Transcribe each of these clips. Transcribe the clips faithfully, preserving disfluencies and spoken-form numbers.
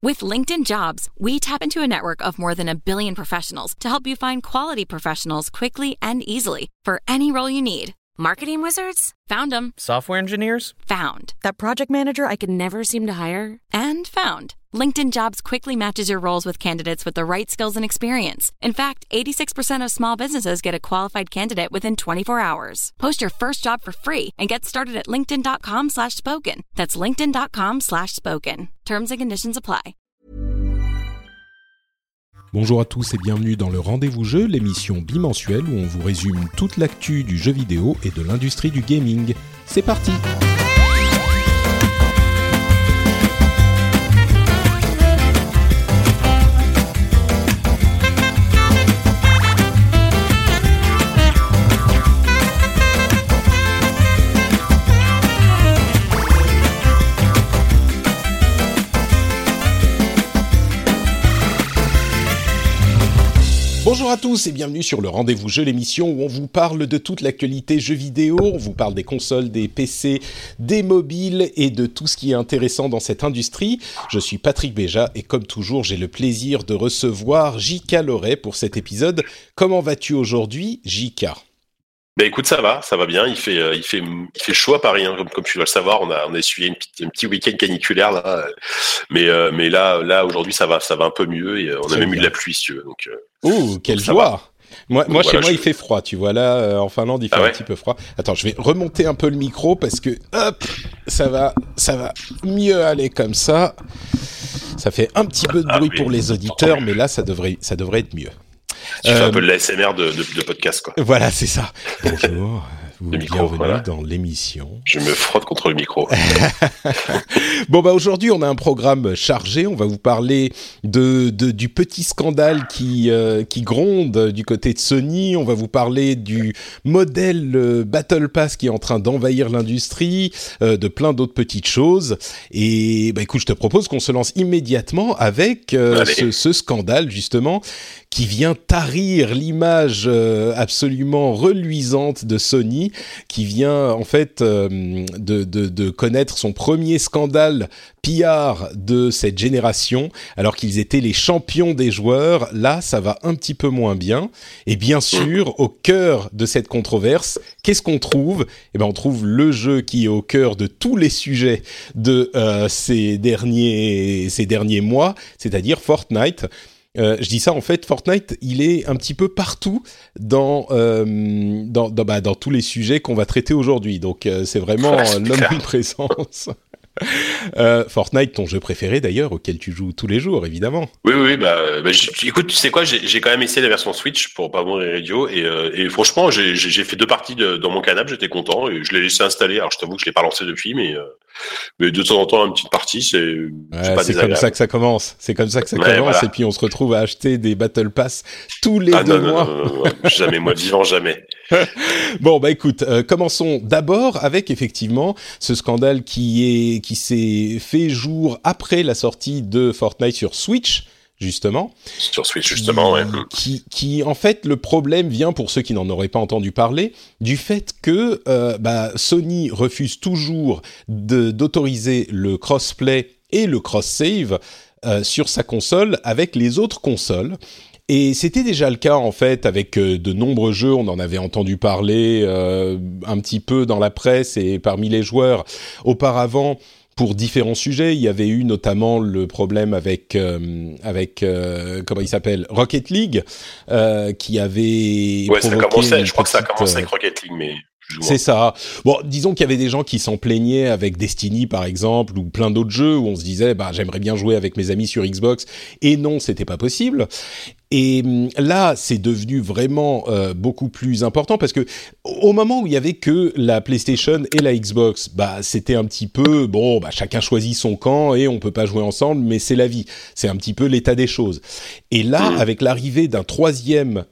With LinkedIn Jobs, we tap into a network of more than a billion professionals to help you find quality professionals quickly and easily for any role you need. Marketing wizards? Found them. Software engineers? Found. That project manager I could never seem to hire? And found. LinkedIn Jobs quickly matches your roles with candidates with the right skills and experience. In fact, eighty-six percent of small businesses get a qualified candidate within twenty-four hours. Post your first job for free and get started at linkedin.com slash spoken. That's linkedin.com slash spoken. Terms and conditions apply. Bonjour à tous et bienvenue dans le Rendez-vous Jeu, l'émission bimensuelle où on vous résume toute l'actu du jeu vidéo et de l'industrie du gaming. C'est parti! Bonjour à tous et bienvenue sur le Rendez-vous Jeu, l'émission où on vous parle de toute l'actualité jeux vidéo, on vous parle des consoles, des P C, des mobiles et de tout ce qui est intéressant dans cette industrie. Je suis Patrick Béja et comme toujours, j'ai le plaisir de recevoir J K Loret pour cet épisode. Comment vas-tu aujourd'hui, J K ? Ben écoute, ça va, ça va bien. Il fait, euh, il fait, il fait chaud à Paris, hein, comme, comme tu dois le savoir. On a, on a essuyé une petite, un petit week-end caniculaire là, mais, euh, mais là, là aujourd'hui, ça va, ça va un peu mieux et on a même eu de la pluie, si tu veux. Donc, euh, oh, quelle donc joie! Moi, moi voilà, chez moi, je... il fait froid. Tu vois là, euh, en Finlande, il fait ah ouais un petit peu froid. Attends, je vais remonter un peu le micro parce que, hop, ça va, ça va mieux aller comme ça. Ça fait un petit peu de bruit ah, oui. pour les auditeurs, mais là, ça devrait, ça devrait être mieux. Tu euh, fais un peu de l'A S M R de, de, de podcast, quoi. Voilà, c'est ça. Bonjour. Le micro, bienvenue voilà. dans l'émission. Je me frotte contre le micro. Bon bah aujourd'hui on a un programme chargé. On va vous parler de, de du petit scandale qui euh, qui gronde du côté de Sony. On va vous parler du modèle euh, Battle Pass qui est en train d'envahir l'industrie, euh, de plein d'autres petites choses. Et bah écoute, je te propose qu'on se lance immédiatement avec euh, ce, ce scandale justement qui vient tarir l'image euh, absolument reluisante de Sony, qui vient en fait euh, de, de, de connaître son premier scandale P R de cette génération, alors qu'ils étaient les champions des joueurs. Là, ça va un petit peu moins bien. Et bien sûr, au cœur de cette controverse, qu'est-ce qu'on trouve ? Eh ben, on trouve le jeu qui est au cœur de tous les sujets de euh, ces derniers ces derniers mois, c'est-à-dire Fortnite. Euh, je dis ça, en fait, Fortnite, il est un petit peu partout dans euh, dans dans, bah, dans tous les sujets qu'on va traiter aujourd'hui. Donc, euh, c'est vraiment ouais, l'omniprésence. euh, Fortnite, ton jeu préféré d'ailleurs, auquel tu joues tous les jours, évidemment. Oui, oui, bah, bah écoute, tu sais quoi, j'ai, j'ai quand même essayé la version Switch pour pas mourir idiot et, euh, et franchement, j'ai, j'ai fait deux parties de, dans mon canapé, j'étais content et je l'ai laissé installer. Alors, je t'avoue que je l'ai pas lancé depuis, mais euh, mais de temps en temps, une petite partie, c'est, ouais, c'est pas c'est comme ça que ça commence. C'est comme ça que ça ouais, commence, voilà. Et puis on se retrouve à acheter des Battle Pass tous les ah, deux non, mois. Non, non, non, non, jamais, moi vivant, jamais. Bon, bah écoute, euh, commençons d'abord avec effectivement ce scandale qui est qui s'est fait jour après la sortie de Fortnite sur Switch. Justement. Sur Switch, justement, qui, ouais. Qui, qui, en fait, le problème vient, pour ceux qui n'en auraient pas entendu parler, du fait que euh, bah, Sony refuse toujours de, d'autoriser le crossplay et le cross-save euh, sur sa console avec les autres consoles. Et c'était déjà le cas, en fait, avec euh, de nombreux jeux. On en avait entendu parler euh, un petit peu dans la presse et parmi les joueurs auparavant. Pour différents sujets, il y avait eu notamment le problème avec euh, avec euh, comment il s'appelle Rocket League euh, qui avait ouais, ça commençait. Je crois petite, que ça a commencé avec Rocket League, mais c'est ça. Bon, disons qu'il y avait des gens qui s'en plaignaient avec Destiny par exemple ou plein d'autres jeux où on se disait bah j'aimerais bien jouer avec mes amis sur Xbox et non, c'était pas possible. Et là, c'est devenu vraiment euh, beaucoup plus important parce que au moment où il y avait que la PlayStation et la Xbox, bah c'était un petit peu bon, bah chacun choisit son camp et on peut pas jouer ensemble, mais c'est la vie. C'est un petit peu l'état des choses. Et là, mmh. avec l'arrivée d'un troisième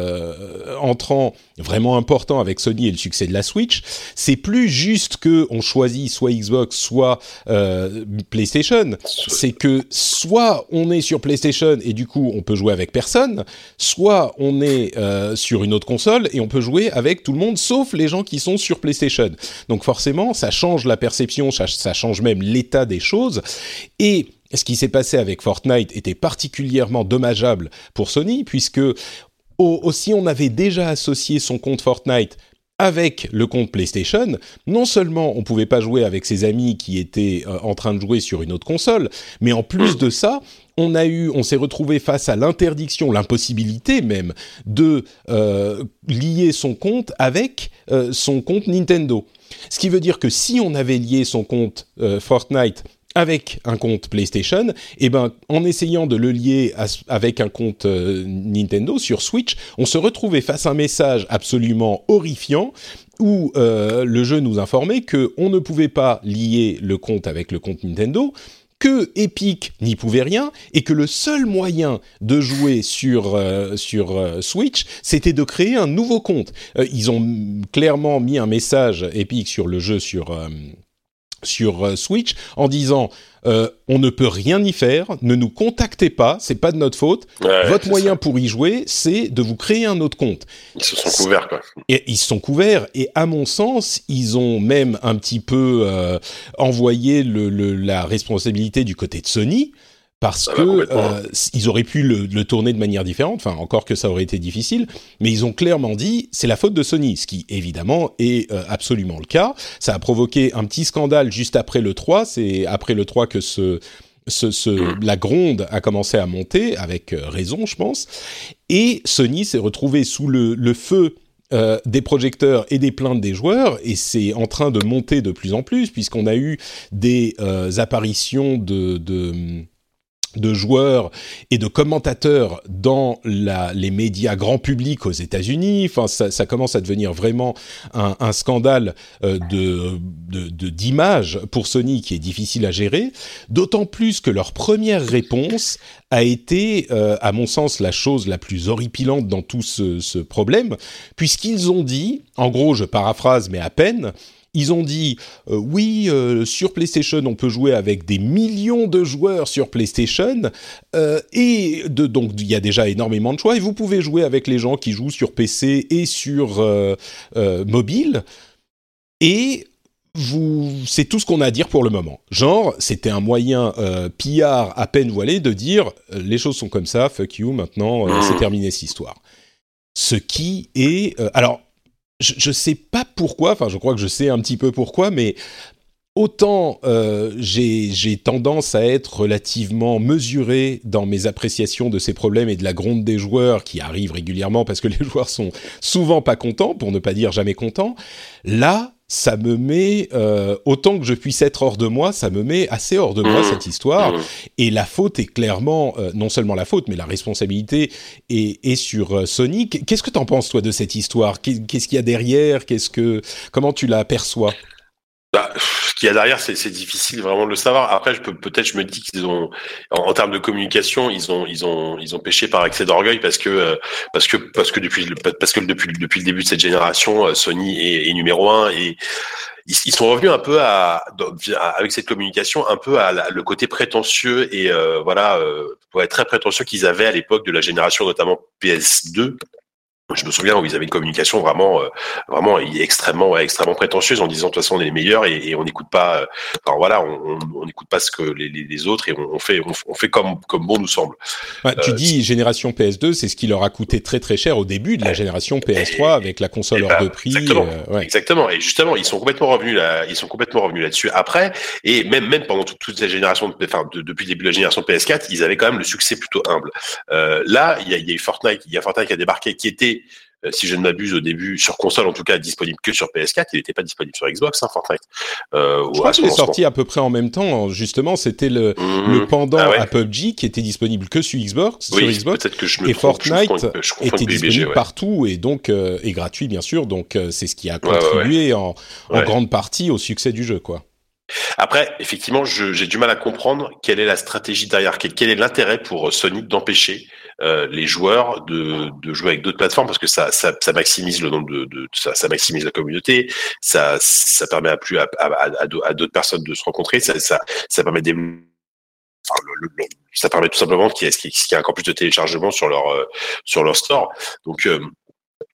euh, entrant vraiment important avec Sony et le succès de la Switch, c'est plus juste que on choisit soit Xbox, soit euh, PlayStation. C'est que soit on est sur PlayStation et du coup on peut jouer avec personne. Soit on est euh, sur une autre console et on peut jouer avec tout le monde sauf les gens qui sont sur PlayStation. Donc forcément, ça change la perception, ça, ça change même l'état des choses. Et ce qui s'est passé avec Fortnite était particulièrement dommageable pour Sony, puisque au, aussi on avait déjà associé son compte Fortnite avec le compte PlayStation. Non seulement on pouvait pas jouer avec ses amis qui étaient euh, en train de jouer sur une autre console, mais en plus de ça, on a eu, on s'est retrouvé face à l'interdiction, l'impossibilité même de euh, lier son compte avec euh, son compte Nintendo. Ce qui veut dire que si on avait lié son compte euh, Fortnite avec un compte PlayStation, eh ben, en essayant de le lier à, avec un compte euh, Nintendo sur Switch, on se retrouvait face à un message absolument horrifiant où euh, le jeu nous informait qu'on ne pouvait pas lier le compte avec le compte Nintendo, que Epic n'y pouvait rien et que le seul moyen de jouer sur euh, sur euh, Switch, c'était de créer un nouveau compte. Euh, ils ont clairement mis un message Epic sur le jeu sur euh, sur euh, Switch en disant euh, on ne peut rien y faire, ne nous contactez pas, c'est pas de notre faute. Ouais, Votre moyen ça. pour y jouer, c'est de vous créer un autre compte. Ils se sont couverts, quoi. Et ils se sont couverts, et à mon sens, ils ont même un petit peu euh, envoyé le, le, la responsabilité du côté de Sony, parce Ah que bah, euh, ils auraient pu le, le tourner de manière différente, enfin encore que ça aurait été difficile, mais ils ont clairement dit c'est la faute de Sony, ce qui évidemment est euh, absolument le cas. Ça a provoqué un petit scandale juste après le trois, c'est après le trois que ce, ce, ce, mmh. la gronde a commencé à monter, avec euh, raison je pense, et Sony s'est retrouvé sous le, le feu Euh, des projecteurs et des plaintes des joueurs, et c'est en train de monter de plus en plus, puisqu'on a eu des euh, apparitions de... de de joueurs et de commentateurs dans la, les médias grand public aux États-Unis. Enfin, ça, ça commence à devenir vraiment un, un scandale euh, de, de, de, d'image pour Sony qui est difficile à gérer, d'autant plus que leur première réponse a été, euh, à mon sens, la chose la plus horripilante dans tout ce, ce problème, puisqu'ils ont dit, en gros, je paraphrase, mais à peine, ils ont dit euh, oui, euh, sur PlayStation, on peut jouer avec des millions de joueurs sur PlayStation, euh, et de, donc il y a déjà énormément de choix, et vous pouvez jouer avec les gens qui jouent sur P C et sur euh, euh, mobile, et vous, c'est tout ce qu'on a à dire pour le moment. Genre, c'était un moyen euh, P R à peine voilé de dire euh, les choses sont comme ça, fuck you, maintenant euh, c'est terminé cette histoire. Ce qui est... Euh, alors, je ne sais pas pourquoi, enfin je crois que je sais un petit peu pourquoi, mais autant euh, j'ai, j'ai tendance à être relativement mesuré dans mes appréciations de ces problèmes et de la gronde des joueurs qui arrivent régulièrement parce que les joueurs sont souvent pas contents, pour ne pas dire jamais contents. Là, ça me met, euh, autant que je puisse être hors de moi, ça me met assez hors de moi, mmh. cette histoire. Mmh. Et la faute est clairement, euh, non seulement la faute, mais la responsabilité est, est sur euh, Sony. Qu'est-ce que t'en penses, toi, de cette histoire ? Qu'est-ce qu'il y a derrière ? Qu'est-ce que, comment tu la perçois ? Bah, ce qu'il y a derrière, c'est, c'est difficile vraiment de le savoir. Après, je peux, peut-être, je me dis qu'ils ont, en, en termes de communication, ils ont, ils ont, ils ont péché par excès d'orgueil parce que, euh, parce que, parce que depuis, le, parce que depuis, depuis le début de cette génération, Sony est, est numéro un et ils, ils sont revenus un peu à, avec cette communication, un peu à la, le côté prétentieux et euh, voilà, euh, pour être très prétentieux qu'ils avaient à l'époque de la génération notamment P S deux. Je me souviens où ils avaient une communication vraiment, euh, vraiment extrêmement, ouais, extrêmement prétentieuse en disant de toute façon on est les meilleurs et, et on n'écoute pas, euh, enfin voilà, on, on n'écoute pas ce que les, les, les autres et on, on fait, on, on fait comme, comme bon nous semble. Ouais, tu euh, dis génération P S deux, c'est ce qui leur a coûté très très cher au début de la génération P S trois et, avec la console hors bah, de prix. Exactement, euh, ouais. exactement. Et justement, ils sont complètement revenus là, ils sont complètement revenus là-dessus après et même même pendant toute, toute la génération, de, enfin de, depuis le début de la génération P S quatre, ils avaient quand même le succès plutôt humble. Euh, là, il y a, il y a eu Fortnite, il y a Fortnite qui a débarqué, qui était si je ne m'abuse au début sur console en tout cas disponible que sur P S quatre, il n'était pas disponible sur Xbox, hein, Fortnite. Euh, je crois qu'il est sorti à peu près en même temps. Justement, c'était le, mmh. le pendant ah ouais. à P U B G qui était disponible que sur Xbox, oui, sur Xbox. Peut-être que je me et trompe, Fortnite je confonds, je confonds était disponible B B G, ouais. partout et donc euh, et gratuit bien sûr. Donc euh, c'est ce qui a contribué ouais, ouais, ouais. en, en ouais. grande partie au succès du jeu, quoi. Après, effectivement, je, j'ai du mal à comprendre quelle est la stratégie derrière, quel, quel est l'intérêt pour Sony d'empêcher euh, les joueurs de, de jouer avec d'autres plateformes parce que ça, ça, ça maximise le nombre de, de ça, ça maximise la communauté, ça, ça permet à plus à, à, à, à d'autres personnes de se rencontrer, ça, ça, ça permet de Enfin, le, le, ça permet tout simplement qu'il y ait, qu'il y ait encore plus de téléchargements sur leur euh, sur leur store. Donc euh,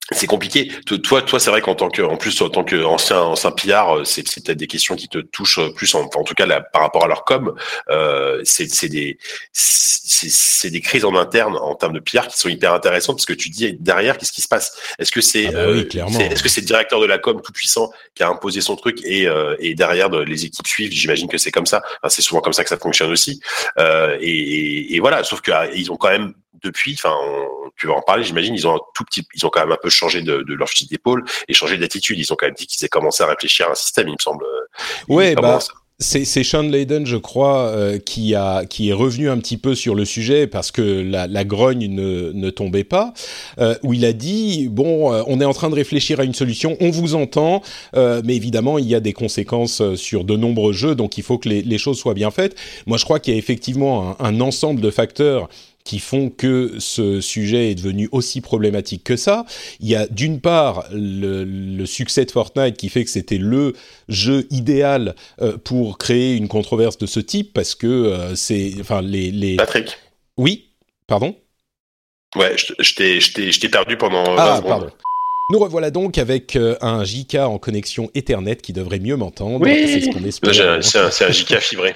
c'est compliqué. Toi, toi, c'est vrai qu'en tant que, en plus, en tant qu'ancien, ancien P R, c'est, c'est peut-être des questions qui te touchent plus, en, en tout cas, là, par rapport à leur com. Euh, c'est, c'est des, c'est, c'est des crises en interne en termes de P R qui sont hyper intéressantes parce que tu dis derrière, qu'est-ce qui se passe? Est-ce que c'est, ah bah oui, euh, c'est est-ce que c'est le directeur de la com tout puissant qui a imposé son truc et, euh, et derrière les équipes suivent? J'imagine que c'est comme ça. Enfin, c'est souvent comme ça que ça fonctionne aussi. Euh, et, et, et voilà. Sauf que ils ont quand même depuis, enfin, on, tu vas en parler, j'imagine, ils ont un tout petit, ils ont quand même un peu changé de, de leur fusil d'épaule et changé d'attitude. Ils ont quand même dit qu'ils aient commencé à réfléchir à un système, il me semble. Ouais, bah, c'est, c'est Sean Layden, je crois, euh, qui a, qui est revenu un petit peu sur le sujet parce que la, la grogne ne, ne tombait pas, euh, où il a dit, bon, euh, on est en train de réfléchir à une solution, on vous entend, euh, mais évidemment, il y a des conséquences sur de nombreux jeux, donc il faut que les, les choses soient bien faites. Moi, je crois qu'il y a effectivement un, un ensemble de facteurs qui font que ce sujet est devenu aussi problématique que ça. Il y a d'une part le, le succès de Fortnite qui fait que c'était le jeu idéal euh, pour créer une controverse de ce type parce que euh, c'est, enfin les, les. Patrick. Oui, pardon. Ouais, je, je t'ai, je t'ai, je t'ai perdu pendant ah, vingt secondes. Pardon. Nous revoilà donc avec euh, un J K en connexion Ethernet qui devrait mieux m'entendre. Oui, c'est ce qu'on espère. Là, c'est, un, c'est un J K fibré.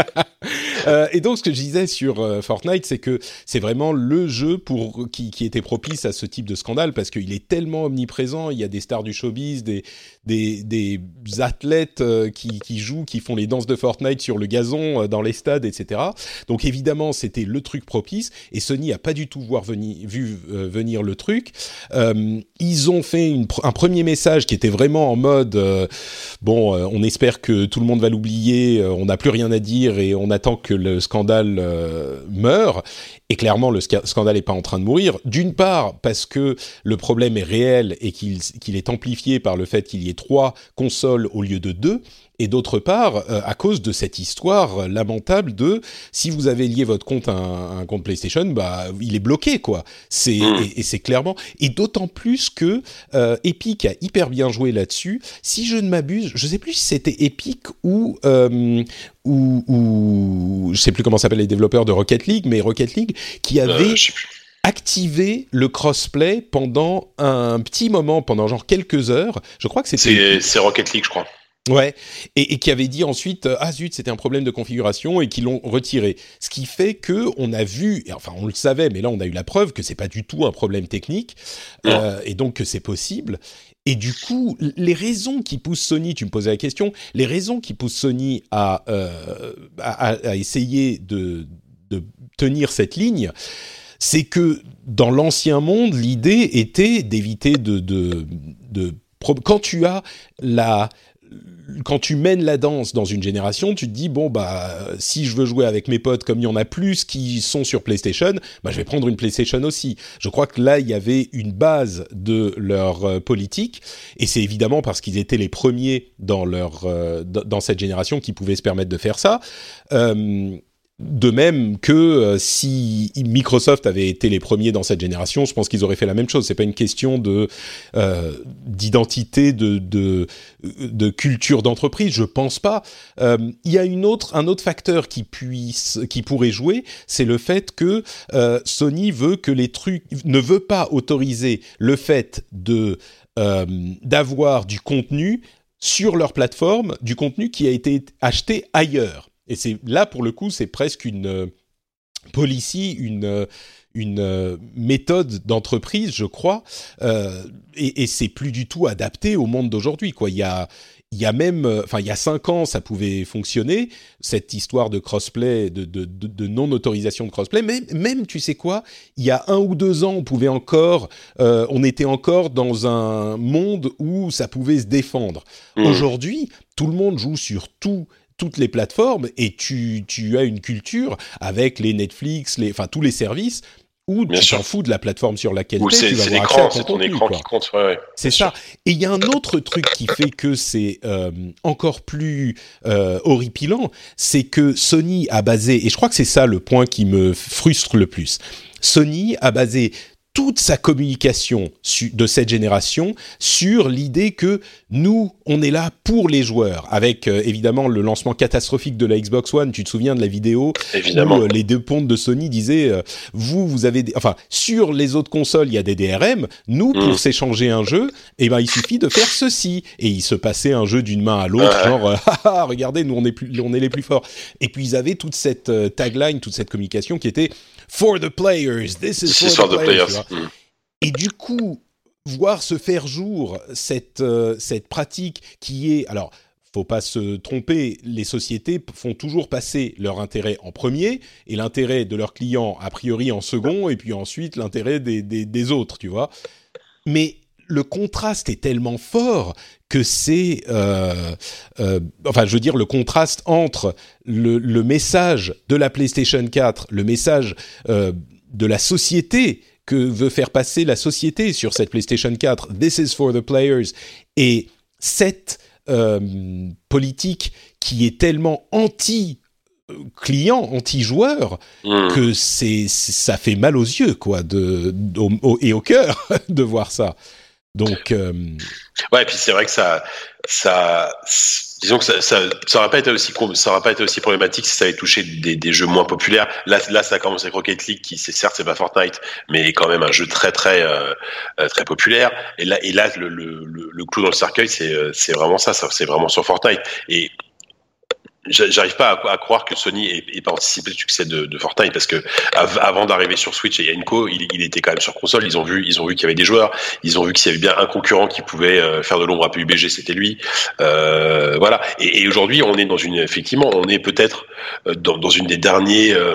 euh, et donc, ce que je disais sur euh, Fortnite, c'est que c'est vraiment le jeu pour qui, qui était propice à ce type de scandale parce qu'il est tellement omniprésent. Il y a des stars du showbiz, des des, des athlètes euh, qui, qui jouent, qui font les danses de Fortnite sur le gazon, euh, dans les stades, et cetera. Donc, évidemment, c'était le truc propice. Et Sony a pas du tout voir veni, vu euh, venir le truc. Euh, ils ont fait une, un premier message qui était vraiment en mode euh, bon, euh, on espère que tout le monde va l'oublier, euh, on n'a plus rien à dire et on attend que le scandale euh, meure. Et clairement, le sca- scandale n'est pas en train de mourir. D'une part, parce que le problème est réel et qu'il, qu'il est amplifié par le fait qu'il y ait trois consoles au lieu de deux. Et d'autre part, euh, à cause de cette histoire lamentable de si vous avez lié votre compte à un, à un compte PlayStation, bah il est bloqué quoi. C'est mmh. et, et c'est clairement et d'autant plus que euh, Epic a hyper bien joué là-dessus. Si je ne m'abuse, je sais plus si c'était Epic ou euh, ou, ou je sais plus comment s'appellent les développeurs de Rocket League, mais Rocket League qui avait euh, activé le crossplay pendant un petit moment, pendant genre quelques heures. Je crois que c'était. C'est, c'est Rocket League, je crois. Ouais, et, et qui avait dit ensuite euh, ah zut c'était un problème de configuration et qui l'ont retiré. Ce qui fait que on a vu, et enfin on le savait, mais là on a eu la preuve que c'est pas du tout un problème technique euh, et donc que c'est possible. Et du coup, les raisons qui poussent Sony, tu me posais la question, les raisons qui poussent Sony à euh, à, à essayer de de tenir cette ligne, c'est que dans l'ancien monde, l'idée était d'éviter de de de, de quand tu as la quand tu mènes la danse dans une génération, tu te dis bon bah si je veux jouer avec mes potes comme il y en a plus qui sont sur PlayStation, bah je vais prendre une PlayStation aussi. Je crois que là il y avait une base de leur euh, politique et c'est évidemment parce qu'ils étaient les premiers dans leur euh, dans cette génération qui pouvaient se permettre de faire ça. Euh, De même que euh, si Microsoft avait été les premiers dans cette génération, je pense qu'ils auraient fait la même chose. C'est pas une question de euh, d'identité, de, de de culture d'entreprise. Je pense pas. Euh, il y a une autre un autre facteur qui puisse qui pourrait jouer, c'est le fait que euh, Sony veut que les trucs ne veut pas autoriser le fait de euh, d'avoir du contenu sur leur plateforme, du contenu qui a été acheté ailleurs. Et c'est là, pour le coup, c'est presque une euh, policy, une, euh, une euh, méthode d'entreprise, je crois, euh, et, et c'est plus du tout adapté au monde d'aujourd'hui, quoi. Il y a, il y a même, enfin, euh, il y a cinq ans, ça pouvait fonctionner, cette histoire de crossplay, de, de, de, de non-autorisation de crossplay. Mais même, tu sais quoi, il y a un ou deux ans, on pouvait encore, euh, on était encore dans un monde où ça pouvait se défendre. Mmh. Aujourd'hui, tout le monde joue sur tout. toutes les plateformes et tu, tu as une culture avec les Netflix, les, enfin tous les services où Bien tu sûr. t'en fous de la plateforme sur laquelle tu es, tu vas avoir accès à ton c'est ton contenu, écran quoi. qui compte, ouais, ouais. C'est ça. Sûr. Et il y a un autre truc qui fait que c'est euh, encore plus euh, horripilant, c'est que Sony a basé, et je crois que c'est ça le point qui me frustre le plus, Sony a basé toute sa communication su- de cette génération sur l'idée que nous, on est là pour les joueurs, avec euh, évidemment le lancement catastrophique de la Xbox One. Tu te souviens de la vidéo Évidemment. où euh, les deux pontes de Sony disaient euh, vous, vous avez, des... enfin sur les autres consoles, il y a des D R M. Nous, pour mmh. s'échanger un jeu, eh ben il suffit de faire ceci. Et il se passait un jeu d'une main à l'autre, ouais. genre euh, ah, regardez, nous on est plus, on est les plus forts. Et puis ils avaient toute cette euh, tagline, toute cette communication qui était For the players, this is for, for the, the players. players. Mm. Et du coup, voir se faire jour cette euh, cette pratique qui est, alors, faut pas se tromper, les sociétés font toujours passer leur intérêt en premier et l'intérêt de leurs clients a priori en second, et puis ensuite l'intérêt des des, des autres, tu vois. Mais le contraste est tellement fort que c'est, euh, euh, enfin, je veux dire, le contraste entre le, le message de la PlayStation quatre, le message euh, de la société que veut faire passer la société sur cette PlayStation quatre, This is for the players, et cette euh, politique qui est tellement anti client, anti-joueur, mmh. que c'est, ça fait mal aux yeux, quoi, de, de, au, et au cœur de voir ça. Donc, euh... ouais, et puis c'est vrai que ça, ça, disons que ça, ça, ça aurait pas été aussi, ça aurait pas été aussi problématique si ça avait touché des, des jeux moins populaires. Là, là, ça a commencé avec Rocket League, qui, c'est certes, c'est pas Fortnite, mais quand même un jeu très, très, euh, très populaire. Et là, et là, le, le, le, le clou dans le cercueil, c'est, c'est vraiment ça, ça, c'est vraiment sur Fortnite. Et j'arrive pas à, à croire que Sony ait, ait pas anticipé le succès de, de Fortnite, parce que av- avant d'arriver sur Switch et Enco, il, il était quand même sur console. Ils ont vu, ils ont vu qu'il y avait des joueurs. Ils ont vu qu'il y avait bien un concurrent qui pouvait euh, faire de l'ombre à P U B G, c'était lui. Euh, voilà. Et, et aujourd'hui, on est dans une, effectivement, on est peut-être dans, dans une des derniers. Euh,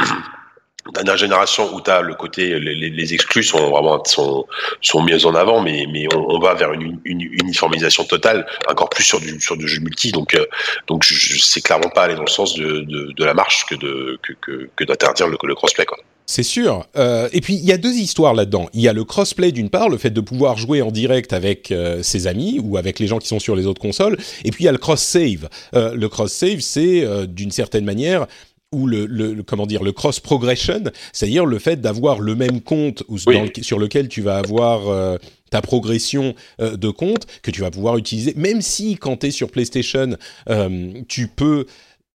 dernière génération où t'as le côté, les, les exclus sont vraiment sont sont mis en avant, mais mais on, on va vers une, une uniformisation totale, encore plus sur du sur du jeu multi. Donc euh, donc je, je sais clairement pas aller dans le sens de de, de la marche que de que que, que d'interdire le, le crossplay, quoi. C'est sûr. Euh, et puis il y a deux histoires là-dedans. Il y a le crossplay d'une part, le fait de pouvoir jouer en direct avec euh, ses amis ou avec les gens qui sont sur les autres consoles. Et puis il y a le cross-save. Euh, le cross-save, c'est euh, d'une certaine manière ou le, le, le comment dire le cross progression, c'est-à-dire le fait d'avoir le même compte ou oui. dans le, sur lequel tu vas avoir euh, ta progression euh, de compte que tu vas pouvoir utiliser, même si quand tu es sur PlayStation, euh, tu peux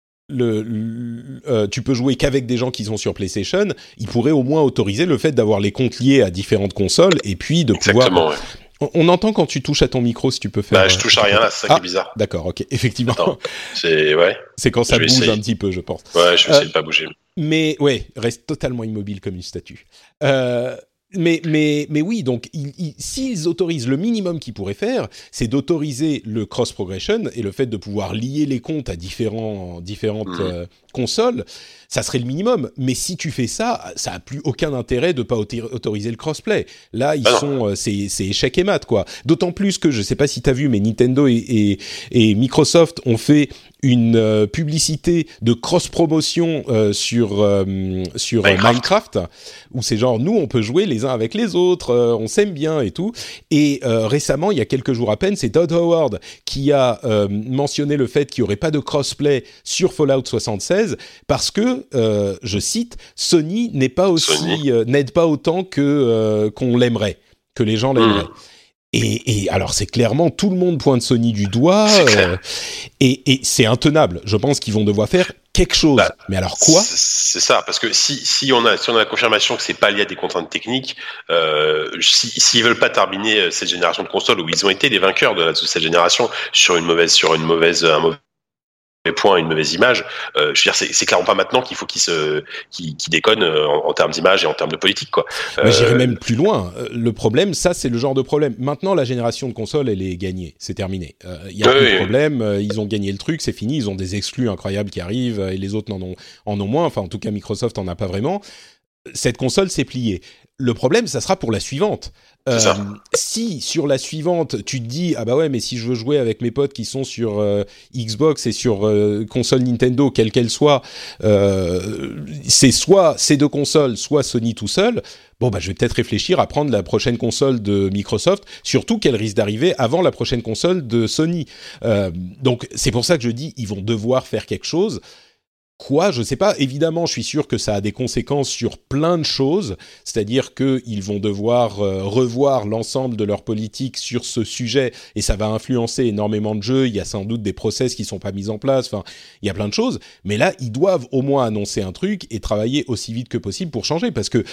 Le, le euh, tu peux jouer qu'avec des gens qui sont sur PlayStation, ils pourraient au moins autoriser le fait d'avoir les comptes liés à différentes consoles et puis de Exactement, pouvoir. Ouais. On, on entend quand tu touches à ton micro, si tu peux faire. Bah, je touche à rien là, c'est ça ah, qui est bizarre. D'accord, ok, effectivement. Attends, c'est ouais. C'est quand ça je bouge essayer. un petit peu, je pense. Ouais, je vais essayer euh, de pas bouger. Mais ouais, reste totalement immobile comme une statue. Euh, Mais, mais, mais oui, donc ils, ils, s'ils autorisent, le minimum qu'ils pourraient faire, c'est d'autoriser le cross-progression et le fait de pouvoir lier les comptes à différents, différentes mmh. euh, consoles, ça serait le minimum. Mais si tu fais ça, ça n'a plus aucun intérêt de ne pas autoriser le crossplay. Là, ils ah sont, euh, c'est, c'est échec et mat, quoi. D'autant plus que, je ne sais pas si tu as vu, mais Nintendo et, et, et Microsoft ont fait une euh, publicité de cross-promotion euh, sur, euh, sur Minecraft. Minecraft, où c'est genre, nous, on peut jouer les uns avec les autres, euh, on s'aime bien et tout. Et euh, récemment, il y a quelques jours à peine, c'est Todd Howard qui a euh, mentionné le fait qu'il n'y aurait pas de crossplay sur Fallout soixante-seize parce que, euh, je cite, Sony n'est pas aussi, euh, n'aide pas autant que euh, qu'on l'aimerait, que les gens l'aimeraient. Mmh. Et, et alors c'est clairement tout le monde pointe Sony du doigt euh, et, et c'est intenable. Je pense qu'ils vont devoir faire quelque chose. Bah, mais alors quoi ? c'est, c'est ça, parce que si si on a si on a la confirmation que c'est pas lié à des contraintes techniques, euh, si s'ils veulent pas terminer cette génération de consoles où ils ont été les vainqueurs de, la, de cette génération sur une mauvaise sur une mauvaise un mauvais points, une mauvaise image, euh, je veux dire, c'est, c'est clairement pas maintenant qu'il faut qu'ils se, qu'ils, qu'ils déconnent en, en termes d'image et en termes de politique, quoi. Mais euh... j'irais même plus loin. Le problème, ça, c'est le genre de problème. Maintenant, la génération de consoles, elle est gagnée. C'est terminé. Il euh, y a oui, plus de problème. Oui. Ils ont gagné le truc, c'est fini. Ils ont des exclus incroyables qui arrivent et les autres n'en ont, en ont moins. Enfin, en tout cas, Microsoft en a pas vraiment. Cette console s'est pliée. Le problème, ça sera pour la suivante. Euh, si sur la suivante, tu te dis ah bah ouais, mais si je veux jouer avec mes potes qui sont sur euh, Xbox et sur euh, console Nintendo, quelle qu'elle soit, euh, c'est soit ces deux consoles, soit Sony tout seul. Bon bah je vais peut-être réfléchir à prendre la prochaine console de Microsoft, surtout qu'elle risque d'arriver avant la prochaine console de Sony. Euh, donc c'est pour ça que je dis ils vont devoir faire quelque chose. Quoi, je sais pas. Évidemment, je suis sûr que ça a des conséquences sur plein de choses. C'est-à-dire qu'ils vont devoir euh, revoir l'ensemble de leur politique sur ce sujet et ça va influencer énormément de jeux. Il y a sans doute des process qui sont pas mis en place. Enfin, il y a plein de choses. Mais là, ils doivent au moins annoncer un truc et travailler aussi vite que possible pour changer parce que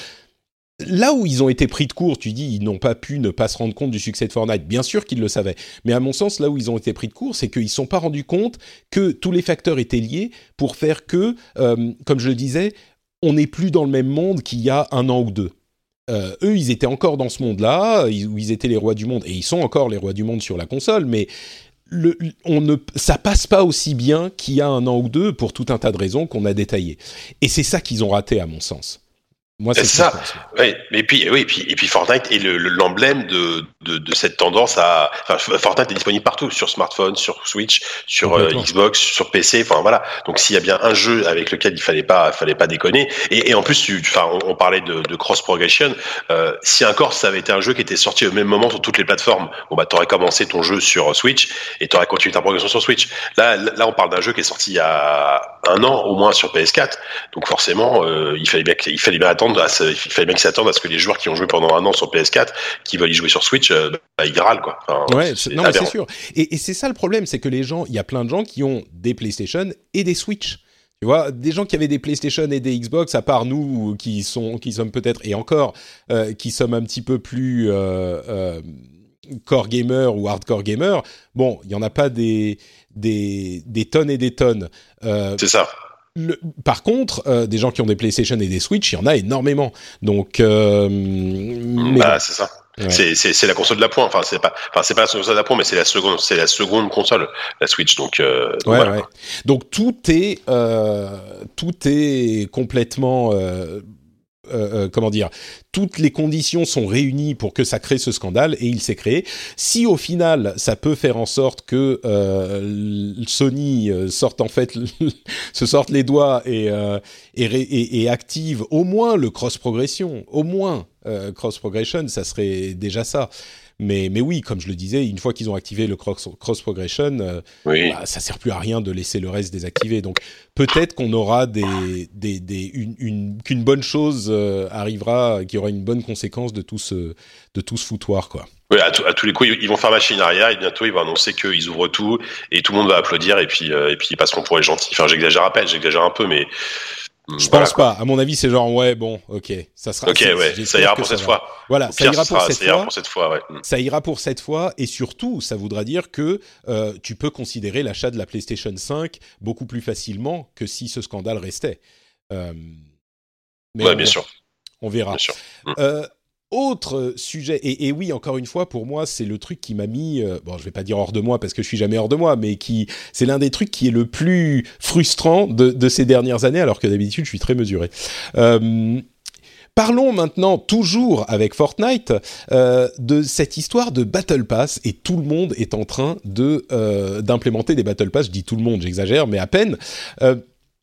là où ils ont été pris de court, tu dis, ils n'ont pas pu ne pas se rendre compte du succès de Fortnite. Bien sûr qu'ils le savaient. Mais à mon sens, là où ils ont été pris de court, c'est qu'ils ne se sont pas rendus compte que tous les facteurs étaient liés pour faire que, euh, comme je le disais, on n'est plus dans le même monde qu'il y a un an ou deux. Euh, eux, ils étaient encore dans ce monde-là, où ils étaient les rois du monde, et ils sont encore les rois du monde sur la console, mais le, on ne, ça passe pas aussi bien qu'il y a un an ou deux pour tout un tas de raisons qu'on a détaillées. Et c'est ça qu'ils ont raté, à mon sens. Moi, c'est, c'est ça. Oui, et puis, oui, et puis, et puis Fortnite est le, le, l'emblème de, de, de cette tendance à. Enfin, Fortnite est disponible partout, sur smartphone, sur Switch, sur euh, Xbox, sur P C. Enfin voilà. Donc, s'il y a bien un jeu avec lequel il fallait pas, il fallait pas déconner. Et, et en plus, tu, enfin, on, on parlait de, de cross progression. Euh, si encore ça avait été un jeu qui était sorti au même moment sur toutes les plateformes, bon bah, t'aurais commencé ton jeu sur Switch et t'aurais continué ta progression sur Switch. Là, là, on parle d'un jeu qui est sorti il y a un an au moins sur P S quatre. Donc forcément, euh, il fallait bien, il fallait bien attendre. À ce, il fallait bien qu'ils s'attendent à ce que les joueurs qui ont joué pendant un an sur P S quatre, qui veulent y jouer sur Switch, euh, bah, ils râlent, quoi. Enfin, ouais, c'est, non, mais c'est sûr. Et, et c'est ça le problème, c'est que les gens, il y a plein de gens qui ont des PlayStation et des Switch. Tu vois, des gens qui avaient des PlayStation et des Xbox, à part nous, qui sont, qui sommes peut-être, et encore, euh, qui sommes un petit peu plus euh, euh, core gamer ou hardcore gamer. Bon, il y en a pas des des des tonnes et des tonnes. Euh, c'est ça. Le, par contre, euh, des gens qui ont des PlayStation et des Switch, il y en a énormément. Donc, euh, mais bah, bon. c'est ça. Ouais. C'est, c'est, c'est la console de la pointe. Enfin, c'est pas, enfin, c'est pas la console de la pointe, mais c'est la seconde, c'est la seconde console, la Switch. Donc, euh, donc ouais, voilà. ouais. Donc tout est, euh, tout est complètement. Euh, Euh, euh, comment dire, toutes les conditions sont réunies pour que ça crée ce scandale et il s'est créé. Si au final ça peut faire en sorte que euh, Sony euh, sorte en fait se sorte les doigts et, euh, et, et, et active au moins le cross progression, au moins euh, cross progression, ça serait déjà ça. Mais, mais oui, comme je le disais, une fois qu'ils ont activé le cross, cross progression, euh, oui. bah, ça sert plus à rien de laisser le reste désactivé. Donc peut-être qu'on aura des, des, des une, une, qu'une bonne chose euh, arrivera, qu'il y aura une bonne conséquence de tout ce, de tout ce foutoir, quoi. Oui, à, t- à tous les coups, ils vont faire machine arrière et bientôt ils vont annoncer qu'ils ouvrent tout et tout le monde va applaudir et puis euh, et puis ils passeront pour les gentils. Enfin, j'exagère à peine, j'exagère un peu, mais je voilà, pense quoi. pas. À mon avis, c'est genre ouais, bon, ok, ça sera. Ok, ouais, ça ira pour cette fois. Voilà, ça ira pour cette fois. pour cette fois, ouais. Ça ira pour cette fois, et surtout, ça voudra dire que euh, tu peux considérer l'achat de la PlayStation cinq beaucoup plus facilement que si ce scandale restait. Euh, mais ouais, on, bien sûr. On verra. Bien sûr. Euh, Autre sujet, et, et oui, encore une fois, pour moi, c'est le truc qui m'a mis, euh, bon, je vais pas dire hors de moi parce que je suis jamais hors de moi, mais qui, c'est l'un des trucs qui est le plus frustrant de, de ces dernières années, alors que d'habitude, je suis très mesuré. Euh, Parlons maintenant, toujours avec Fortnite, euh, de cette histoire de Battle Pass, et tout le monde est en train de euh, d'implémenter des Battle Pass. Je dis tout le monde, j'exagère, mais à peine. Euh,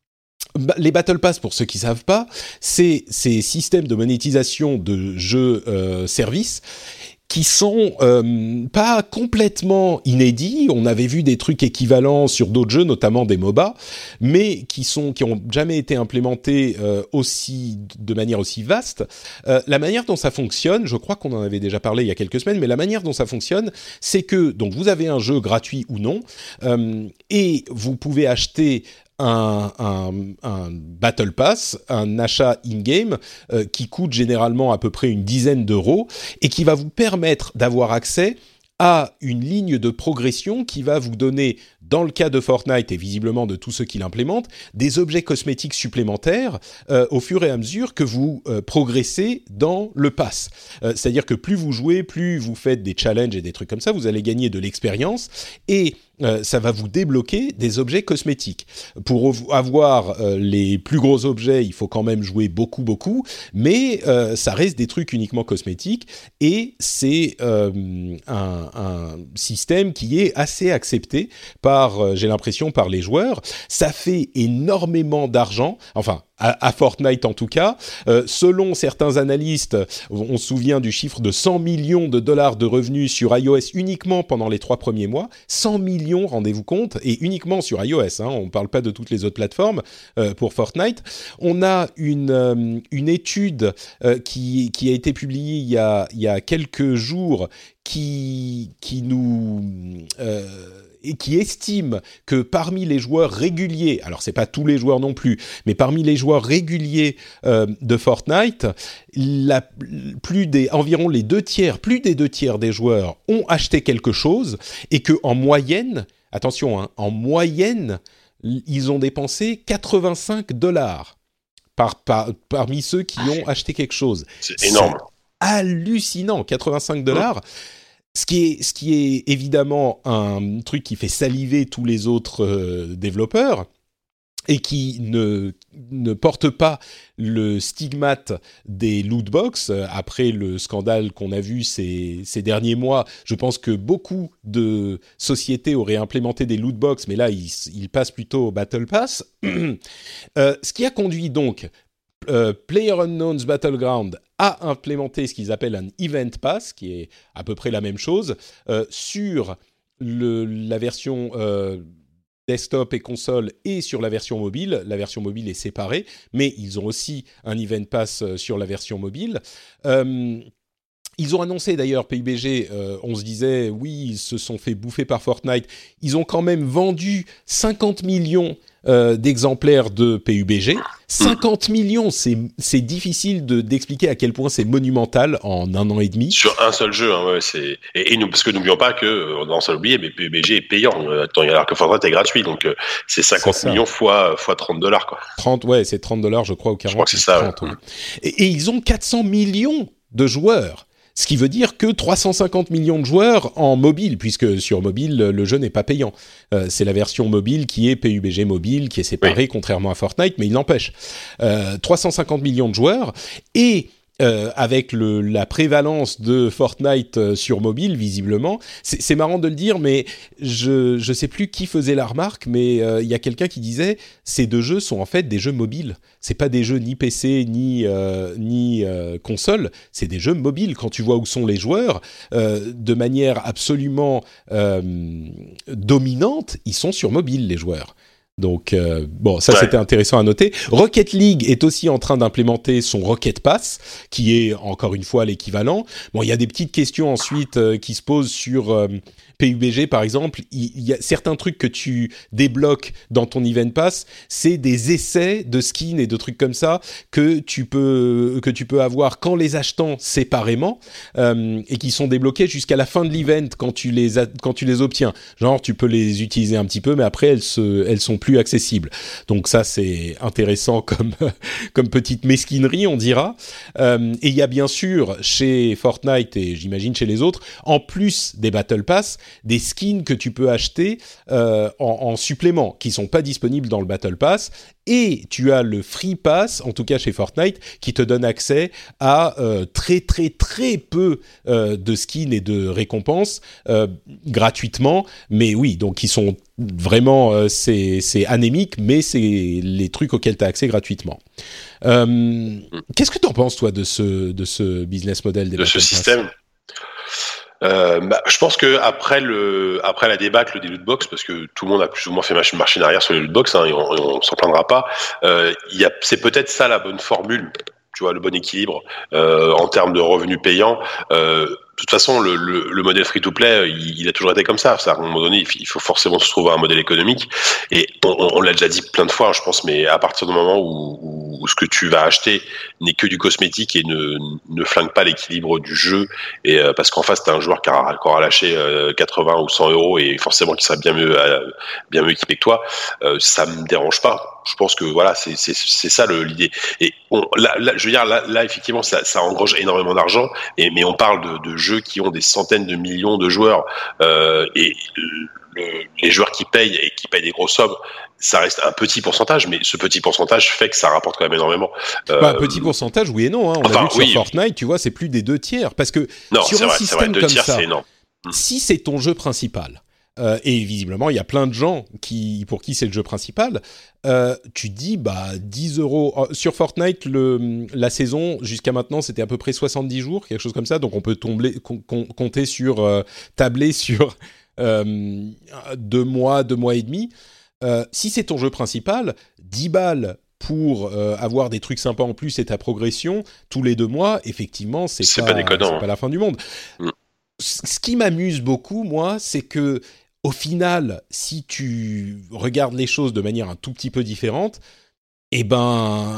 Les Battle Pass, pour ceux qui savent pas, c'est ces systèmes de monétisation de jeux euh, services qui sont euh, pas complètement inédits. On avait vu des trucs équivalents sur d'autres jeux, notamment des MOBA, mais qui sont qui ont jamais été implémentés euh, aussi de manière aussi vaste. Euh, la manière dont ça fonctionne, je crois qu'on en avait déjà parlé il y a quelques semaines, mais la manière dont ça fonctionne, c'est que donc vous avez un jeu gratuit ou non, euh, et vous pouvez acheter Un, un, un Battle Pass, un achat in-game euh, qui coûte généralement à peu près une dizaine d'euros et qui va vous permettre d'avoir accès à une ligne de progression qui va vous donner, dans le cas de Fortnite et visiblement de tous ceux qui l'implémentent, des objets cosmétiques supplémentaires euh, au fur et à mesure que vous euh, progressez dans le pass. Euh, c'est-à-dire que plus vous jouez, plus vous faites des challenges et des trucs comme ça, vous allez gagner de l'expérience et euh, ça va vous débloquer des objets cosmétiques. Pour avoir euh, les plus gros objets, il faut quand même jouer beaucoup, beaucoup, mais euh, ça reste des trucs uniquement cosmétiques et c'est euh, un, un système qui est assez accepté par, euh, j'ai l'impression, par les joueurs. Ça fait énormément d'argent, enfin, à, à Fortnite en tout cas. Euh, selon certains analystes, on se souvient du chiffre de cent millions de dollars de revenus sur iOS uniquement pendant les trois premiers mois. cent millions, rendez-vous compte, et uniquement sur iOS, hein, on ne parle pas de toutes les autres plateformes euh, pour Fortnite. On a une, euh, une étude euh, qui, qui a été publiée il y a, il y a quelques jours qui, qui nous... Euh, et qui estime que parmi les joueurs réguliers, alors c'est pas tous les joueurs non plus, mais parmi les joueurs réguliers euh, de Fortnite, la, plus des, environ les deux tiers, plus des deux tiers des joueurs ont acheté quelque chose, et que en moyenne, attention, hein, en moyenne, ils ont dépensé quatre-vingt-cinq dollars par, par, parmi ceux qui ont acheté quelque chose. C'est énorme. C'est hallucinant, quatre-vingt-cinq dollars. Mmh. Ce qui est, ce qui est évidemment un truc qui fait saliver tous les autres euh, développeurs et qui ne, ne porte pas le stigmate des lootbox. Après le scandale qu'on a vu ces, ces derniers mois, je pense que beaucoup de sociétés auraient implémenté des lootbox, mais là, ils, ils passent plutôt au Battle Pass. euh, ce qui a conduit donc Euh, PlayerUnknown's Battleground a implémenté ce qu'ils appellent un Event Pass, qui est à peu près la même chose, euh, sur le, la version euh, desktop et console et sur la version mobile. La version mobile est séparée, mais ils ont aussi un Event Pass sur la version mobile. Euh, Ils ont annoncé d'ailleurs, P U B G, euh, on se disait, oui, ils se sont fait bouffer par Fortnite. Ils ont quand même vendu cinquante millions euh, d'exemplaires de P U B G. cinquante millions, c'est, c'est difficile de, d'expliquer à quel point c'est monumental en un an et demi. Sur un seul jeu, hein, ouais, c'est... Et, et nous, parce que n'oublions pas que, on s'en oublié, mais P U B G est payant, alors que Fortnite est gratuit, donc euh, c'est cinquante c'est millions fois, fois trente dollars, quoi. trente, ouais, c'est trente dollars, je crois, ou quarante. Je crois que c'est ça, trente, ouais. Ouais. Et, et ils ont quatre cents millions de joueurs. Ce qui veut dire que trois cent cinquante millions de joueurs en mobile, puisque sur mobile, le jeu n'est pas payant. Euh, c'est la version mobile qui est P U B G mobile, qui est séparée, oui. Contrairement à Fortnite, mais il n'empêche. Euh, trois cent cinquante millions de joueurs, et euh, avec le, la prévalence de Fortnite euh, sur mobile, visiblement, c'est, c'est marrant de le dire, mais je je sais plus qui faisait la remarque, mais il euh, y a quelqu'un qui disait ces deux jeux sont en fait des jeux mobiles. C'est pas des jeux ni P C ni euh, ni euh, console, c'est des jeux mobiles. Quand tu vois où sont les joueurs, euh, de manière absolument euh, dominante, ils sont sur mobile les joueurs. Donc euh, bon, ça ouais. C'était intéressant à noter. Rocket League est aussi en train d'implémenter son Rocket Pass, qui est encore une fois l'équivalent. Bon, il y a des petites questions ensuite euh, qui se posent sur euh, P U B G par exemple. Il, il y a certains trucs que tu débloques dans ton Event Pass, c'est des essais de skins et de trucs comme ça que tu peux que tu peux avoir qu'en les achetant séparément euh, et qui sont débloqués jusqu'à la fin de l'event quand tu les a, quand tu les obtiens. Genre tu peux les utiliser un petit peu, mais après elles se elles sont plus accessible. Donc ça, c'est intéressant comme, comme petite mesquinerie, on dira. Euh, et il y a bien sûr, chez Fortnite et j'imagine chez les autres, en plus des Battle Pass, des skins que tu peux acheter euh, en, en supplément, qui sont pas disponibles dans le Battle Pass. Et tu as le Free Pass, en tout cas chez Fortnite, qui te donne accès à euh, très très très peu euh, de skins et de récompenses euh, gratuitement. Mais oui, donc ils sont vraiment, euh, c'est, c'est anémique, mais c'est les trucs auxquels tu as accès gratuitement. Euh, qu'est-ce que tu en penses, toi, de ce, de ce business model des de ce système? Euh, bah, je pense que après le après la débâcle des lootbox, parce que tout le monde a plus ou moins fait marche en arrière sur les lootbox, hein, et on, on s'en plaindra pas. Euh, il y a, c'est peut-être ça la bonne formule, tu vois, le bon équilibre euh, en termes de revenus payants. Euh, de toute façon, le, le, le modèle free-to-play, il, il a toujours été comme ça. ça. À un moment donné, il faut forcément se trouver un modèle économique. Et on, on l'a déjà dit plein de fois, je pense, mais à partir du moment où, où ce que tu vas acheter n'est que du cosmétique et ne, ne flingue pas l'équilibre du jeu, et euh, parce qu'en face, t'as un joueur qui aura, qui aura lâché euh, quatre-vingts ou cent euros et forcément qui sera bien mieux, euh, bien mieux équipé que toi, euh, ça me dérange pas. Je pense que voilà, c'est c'est c'est ça le, l'idée. Et on, là, là, je veux dire, là, là effectivement, ça, ça engrange énormément d'argent. Et mais on parle de, de jeux qui ont des centaines de millions de joueurs, euh, et le, les joueurs qui payent et qui payent des grosses sommes, ça reste un petit pourcentage, mais ce petit pourcentage fait que ça rapporte quand même énormément. Euh, bah, petit pourcentage, oui et non. Hein. On enfin, a vu que oui. Sur Fortnite, tu vois, c'est plus des deux tiers, parce que non, sur c'est un vrai, système c'est vrai, deux comme tiers, ça, c'est énorme. Si c'est ton jeu principal, euh, et visiblement il y a plein de gens qui pour qui c'est le jeu principal. Euh, tu te dis bah dix euros sur Fortnite, le la saison jusqu'à maintenant c'était à peu près soixante-dix jours, quelque chose comme ça, donc on peut tomber com- com- compter sur euh, tabler sur euh, deux mois, deux mois et demi. Euh, si c'est ton jeu principal, dix balles pour euh, avoir des trucs sympas en plus et ta progression tous les deux mois, effectivement, c'est, c'est pas, pas déconnant. c'est hein. pas la fin du monde. Mm. Ce qui m'amuse beaucoup, moi, c'est que au final, si tu regardes les choses de manière un tout petit peu différente, eh ben,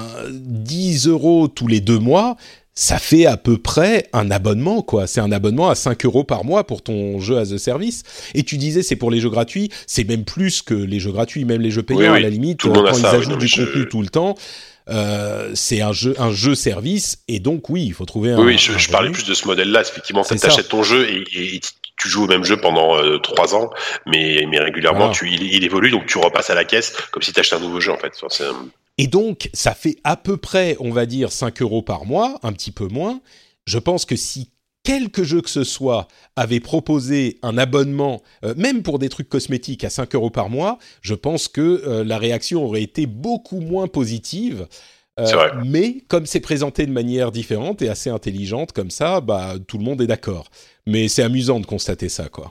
dix euros tous les deux mois, ça fait à peu près un abonnement, quoi. C'est un abonnement à cinq euros par mois pour ton jeu as a service. Et tu disais, c'est pour les jeux gratuits. C'est même plus que les jeux gratuits, même les jeux payants, oui, oui. à la limite. Tout le monde quand a ils ça, ajoutent oui, non, du je... contenu tout le temps, euh, c'est un jeu, un jeu service. Et donc, oui, il faut trouver un. Oui, oui je, un je parlais plus de ce modèle-là. Effectivement, tu achètes ton jeu et, et, et tu joues au même jeu pendant euh, trois ans, mais, mais régulièrement, voilà. tu, il, il évolue, donc tu repasses à la caisse comme si tu achetais un nouveau jeu, en fait. Enfin, c'est un... Et donc, ça fait à peu près, on va dire, cinq euros par mois, un petit peu moins. Je pense que si quelque jeu que ce soit avait proposé un abonnement, euh, même pour des trucs cosmétiques, à cinq euros par mois, je pense que euh, la réaction aurait été beaucoup moins positive. Euh, c'est vrai. Mais comme c'est présenté de manière différente et assez intelligente comme ça, bah, tout le monde est d'accord. Mais c'est amusant de constater ça, quoi.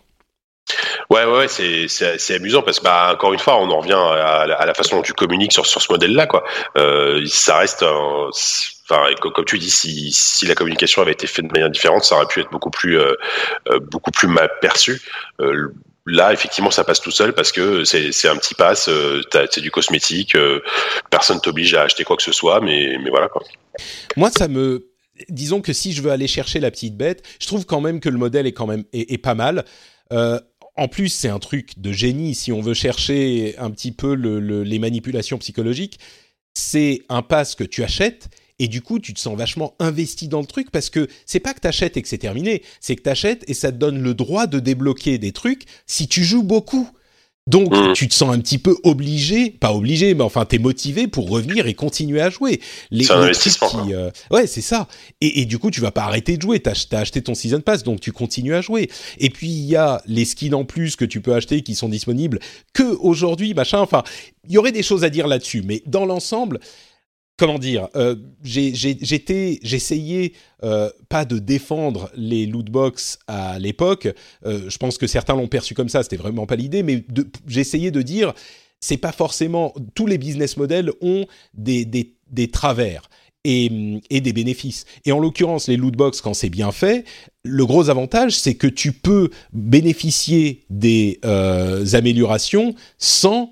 Ouais, ouais, c'est, c'est, c'est amusant parce que, bah, encore une fois, on en revient à la, à la façon dont tu communiques sur, sur ce modèle-là, quoi. Euh, ça reste, un, enfin, comme tu dis, si, si la communication avait été faite de manière différente, ça aurait pu être beaucoup plus, euh, beaucoup plus mal perçu. Euh, là, effectivement, ça passe tout seul parce que c'est, c'est un petit pass, euh, c'est du cosmétique, euh, personne t'oblige à acheter quoi que ce soit, mais, mais voilà, quoi. Moi, ça me, disons que si je veux aller chercher la petite bête, je trouve quand même que le modèle est quand même est, est pas mal. Euh, En plus, c'est un truc de génie si on veut chercher un petit peu le, le, les manipulations psychologiques. C'est un pass que tu achètes et du coup, tu te sens vachement investi dans le truc parce que c'est pas que tu achètes et que c'est terminé. C'est que tu achètes et ça te donne le droit de débloquer des trucs si tu joues beaucoup. Donc, mmh. tu te sens un petit peu obligé, pas obligé, mais enfin, t'es motivé pour revenir et continuer à jouer. Les, c'est un investissement. Qui, euh, ouais, c'est ça. Et, et du coup, tu vas pas arrêter de jouer. T'as, t'as acheté ton Season Pass, donc tu continues à jouer. Et puis, il y a les skins en plus que tu peux acheter qui sont disponibles que aujourd'hui, machin. Enfin, il y aurait des choses à dire là-dessus. Mais dans l'ensemble, comment dire, euh, j'ai, j'ai, j'étais, j'essayais euh, pas de défendre les lootbox à l'époque. Euh, je pense que certains l'ont perçu comme ça. C'était vraiment pas l'idée, mais de, j'essayais de dire, c'est pas forcément tous les business models ont des des, des travers et, et des bénéfices. Et en l'occurrence, les lootbox, quand c'est bien fait, le gros avantage, c'est que tu peux bénéficier des euh, améliorations sans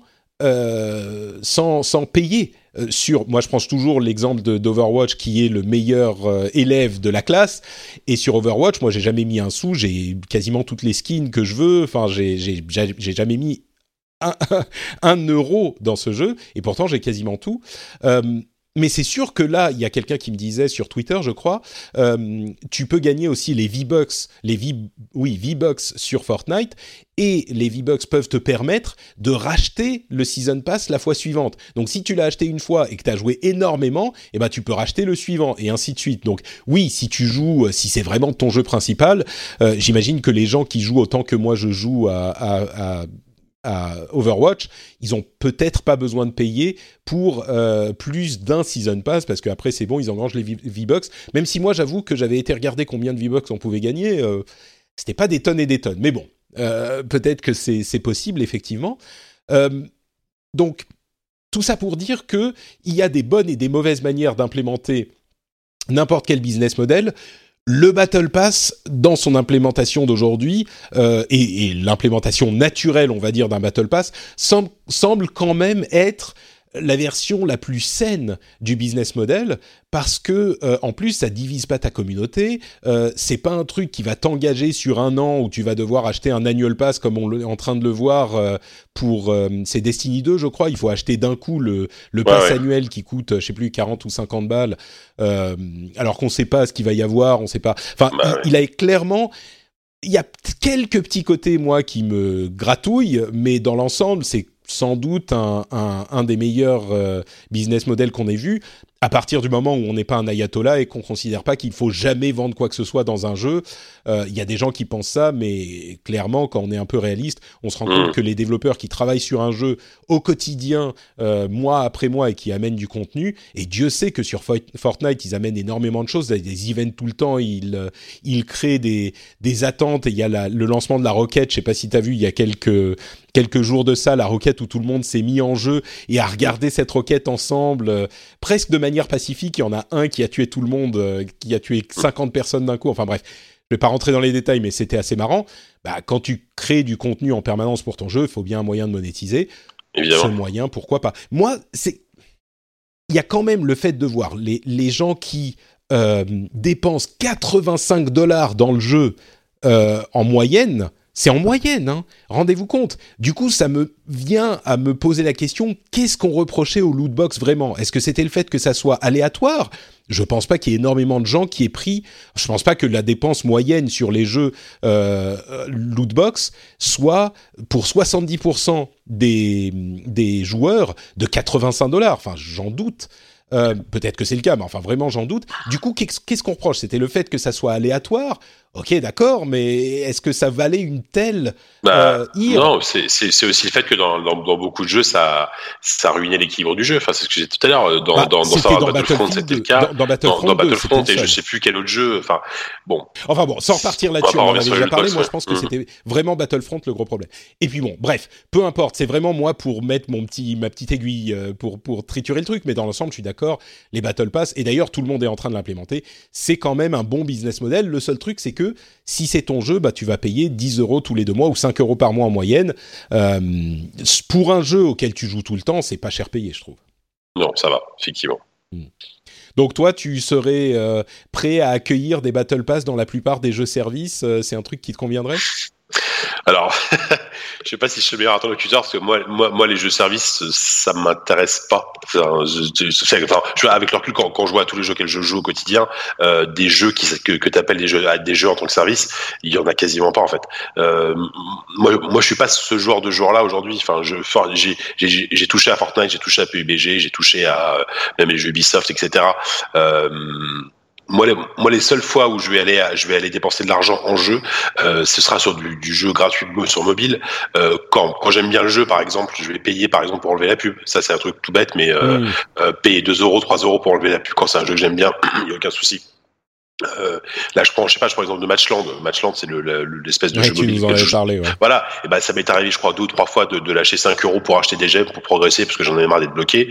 euh, sans sans payer. Euh, sur, moi je prends toujours l'exemple de, d'Overwatch qui est le meilleur euh, élève de la classe, et sur Overwatch moi j'ai jamais mis un sou, j'ai quasiment toutes les skins que je veux, enfin j'ai, j'ai, j'ai, j'ai jamais mis un, un euro dans ce jeu, et pourtant j'ai quasiment tout. Euh, mais c'est sûr que là, il y a quelqu'un qui me disait sur Twitter, je crois, euh, tu peux gagner aussi les V-Bucks, les v, oui, V-Bucks sur Fortnite, et les V-Bucks peuvent te permettre de racheter le Season Pass la fois suivante. Donc si tu l'as acheté une fois et que tu as joué énormément, eh ben, tu peux racheter le suivant, et ainsi de suite. Donc oui, si tu joues, si c'est vraiment ton jeu principal, euh, j'imagine que les gens qui jouent autant que moi je joue à... à, à à Overwatch, ils ont peut-être pas besoin de payer pour euh, plus d'un Season Pass, parce qu'après c'est bon, ils engrangent les V-Bucks, même si moi j'avoue que j'avais été regarder combien de V-Bucks on pouvait gagner, euh, c'était pas des tonnes et des tonnes, mais bon, euh, peut-être que c'est, c'est possible effectivement. Euh, donc tout ça pour dire que il y a des bonnes et des mauvaises manières d'implémenter n'importe quel business model. Le Battle Pass, dans son implémentation d'aujourd'hui, euh, et, et l'implémentation naturelle, on va dire, d'un Battle Pass, semble, semble quand même être la version la plus saine du business model, parce que euh, en plus ça divise pas ta communauté, euh, c'est pas un truc qui va t'engager sur un an où tu vas devoir acheter un annual pass comme on est en train de le voir euh, pour euh, c'est Destiny deux, je crois, il faut acheter d'un coup le le pass ouais, ouais. annuel qui coûte je sais plus quarante ou cinquante balles, euh, alors qu'on sait pas ce qu'il va y avoir, on sait pas, enfin bah, il, ouais. il a clairement, il y a quelques petits côtés moi qui me gratouillent, mais dans l'ensemble c'est sans doute un, un, un des meilleurs euh, business models qu'on ait vu. à partir du moment où on n'est pas un ayatollah et qu'on considère pas qu'il faut jamais vendre quoi que ce soit dans un jeu, il euh, y a des gens qui pensent ça, mais clairement, quand on est un peu réaliste, on se rend mmh. compte que les développeurs qui travaillent sur un jeu au quotidien, euh, mois après mois, et qui amènent du contenu, et Dieu sait que sur Fortnite, ils amènent énormément de choses, il y a des events tout le temps, ils, euh, ils créent des, des attentes, et il y a la, le lancement de la Rocket, je sais pas si tu as vu, il y a quelques... quelques jours de ça, la Rocket où tout le monde s'est mis en jeu et a regardé cette Rocket ensemble, euh, presque de manière pacifique. Il y en a un qui a tué tout le monde, euh, qui a tué cinquante personnes d'un coup. Enfin bref, je vais pas rentrer dans les détails, mais c'était assez marrant. Bah, quand tu crées du contenu en permanence pour ton jeu, il faut bien un moyen de monétiser. Évidemment. Ce moyen, pourquoi pas. Moi, c'est... il y a quand même le fait de voir les, les gens qui euh, dépensent quatre-vingt-cinq dollars dans le jeu euh, en moyenne... C'est en moyenne, hein. Rendez-vous compte. Du coup, ça me vient à me poser la question, qu'est-ce qu'on reprochait au lootbox vraiment ? Est-ce que c'était le fait que ça soit aléatoire ? Je pense pas qu'il y ait énormément de gens qui aient pris... Je pense pas que la dépense moyenne sur les jeux euh, lootbox soit pour soixante-dix pour cent des, des joueurs de quatre-vingt-cinq dollars. Enfin, j'en doute. Euh, peut-être que c'est le cas, mais enfin vraiment j'en doute. Du coup, qu'est-ce, qu'est-ce qu'on reproche ? C'était le fait que ça soit aléatoire. Ok, d'accord, mais est-ce que ça valait une telle bah, euh, ire ? Non, c'est, c'est, c'est aussi le fait que dans, dans, dans beaucoup de jeux, ça, ça ruinait l'équilibre du jeu. Enfin, c'est ce que j'ai dit tout à l'heure. Dans, bah, dans, dans, Star Wars Battlefront, c'était le cas. Dans, dans Battlefront, dans, dans Battlefront deux, et je sais plus quel autre jeu. Enfin, bon. Enfin bon, sans repartir là-dessus, on en avait déjà parlé. Moi, je pense que mmh. c'était vraiment Battlefront le gros problème. Et puis bon, bref, peu importe. C'est vraiment moi pour mettre mon petit, ma petite aiguille pour pour triturer le truc. Mais dans l'ensemble, je suis d'accord. Les Battle Pass, et d'ailleurs, tout le monde est en train de l'implémenter. C'est quand même un bon business model. Le seul truc, c'est que si c'est ton jeu, bah, tu vas payer dix euros tous les deux mois ou cinq euros par mois en moyenne. Euh, pour un jeu auquel tu joues tout le temps, c'est pas cher payé, je trouve. Non, ça va, effectivement. Mmh. Donc toi, tu serais euh, prêt à accueillir des Battle Pass dans la plupart des jeux-services euh, c'est un truc qui te conviendrait ? Alors, je sais pas si je suis le meilleur interlocuteur parce que moi, moi, moi, les jeux services, ça m'intéresse pas. Enfin, je, je, enfin, je, avec le recul, quand, quand je vois tous les jeux auxquels je joue au quotidien, euh, des jeux qui, que, que t'appelles des jeux, des jeux en tant que service, il y en a quasiment pas en fait. Euh, moi, moi, je suis pas ce genre de joueur-là aujourd'hui. Enfin, je, j'ai, j'ai, j'ai touché à Fortnite, j'ai touché à P U B G, j'ai touché à même les jeux Ubisoft, et cetera. Euh, Moi les, moi, les seules fois où je vais aller, je vais aller dépenser de l'argent en jeu, euh, ce sera sur du, du jeu gratuit sur mobile. Euh, quand, quand j'aime bien le jeu, par exemple, je vais payer, par exemple, pour enlever la pub. Ça, c'est un truc tout bête, mais euh, mmh. euh, payer deux euros, trois euros pour enlever la pub quand c'est un jeu que j'aime bien, il y a aucun souci. Euh, là, je prends, je sais pas, je prends l'exemple de Matchland. Matchland, c'est le, le, l'espèce de ouais, jeu tu mobile. Nous en avais parlé, ouais. Voilà. Et ben, ça m'est arrivé, je crois, deux ou trois fois de, de lâcher cinq euros pour acheter des gemmes pour progresser parce que j'en avais marre d'être bloqué.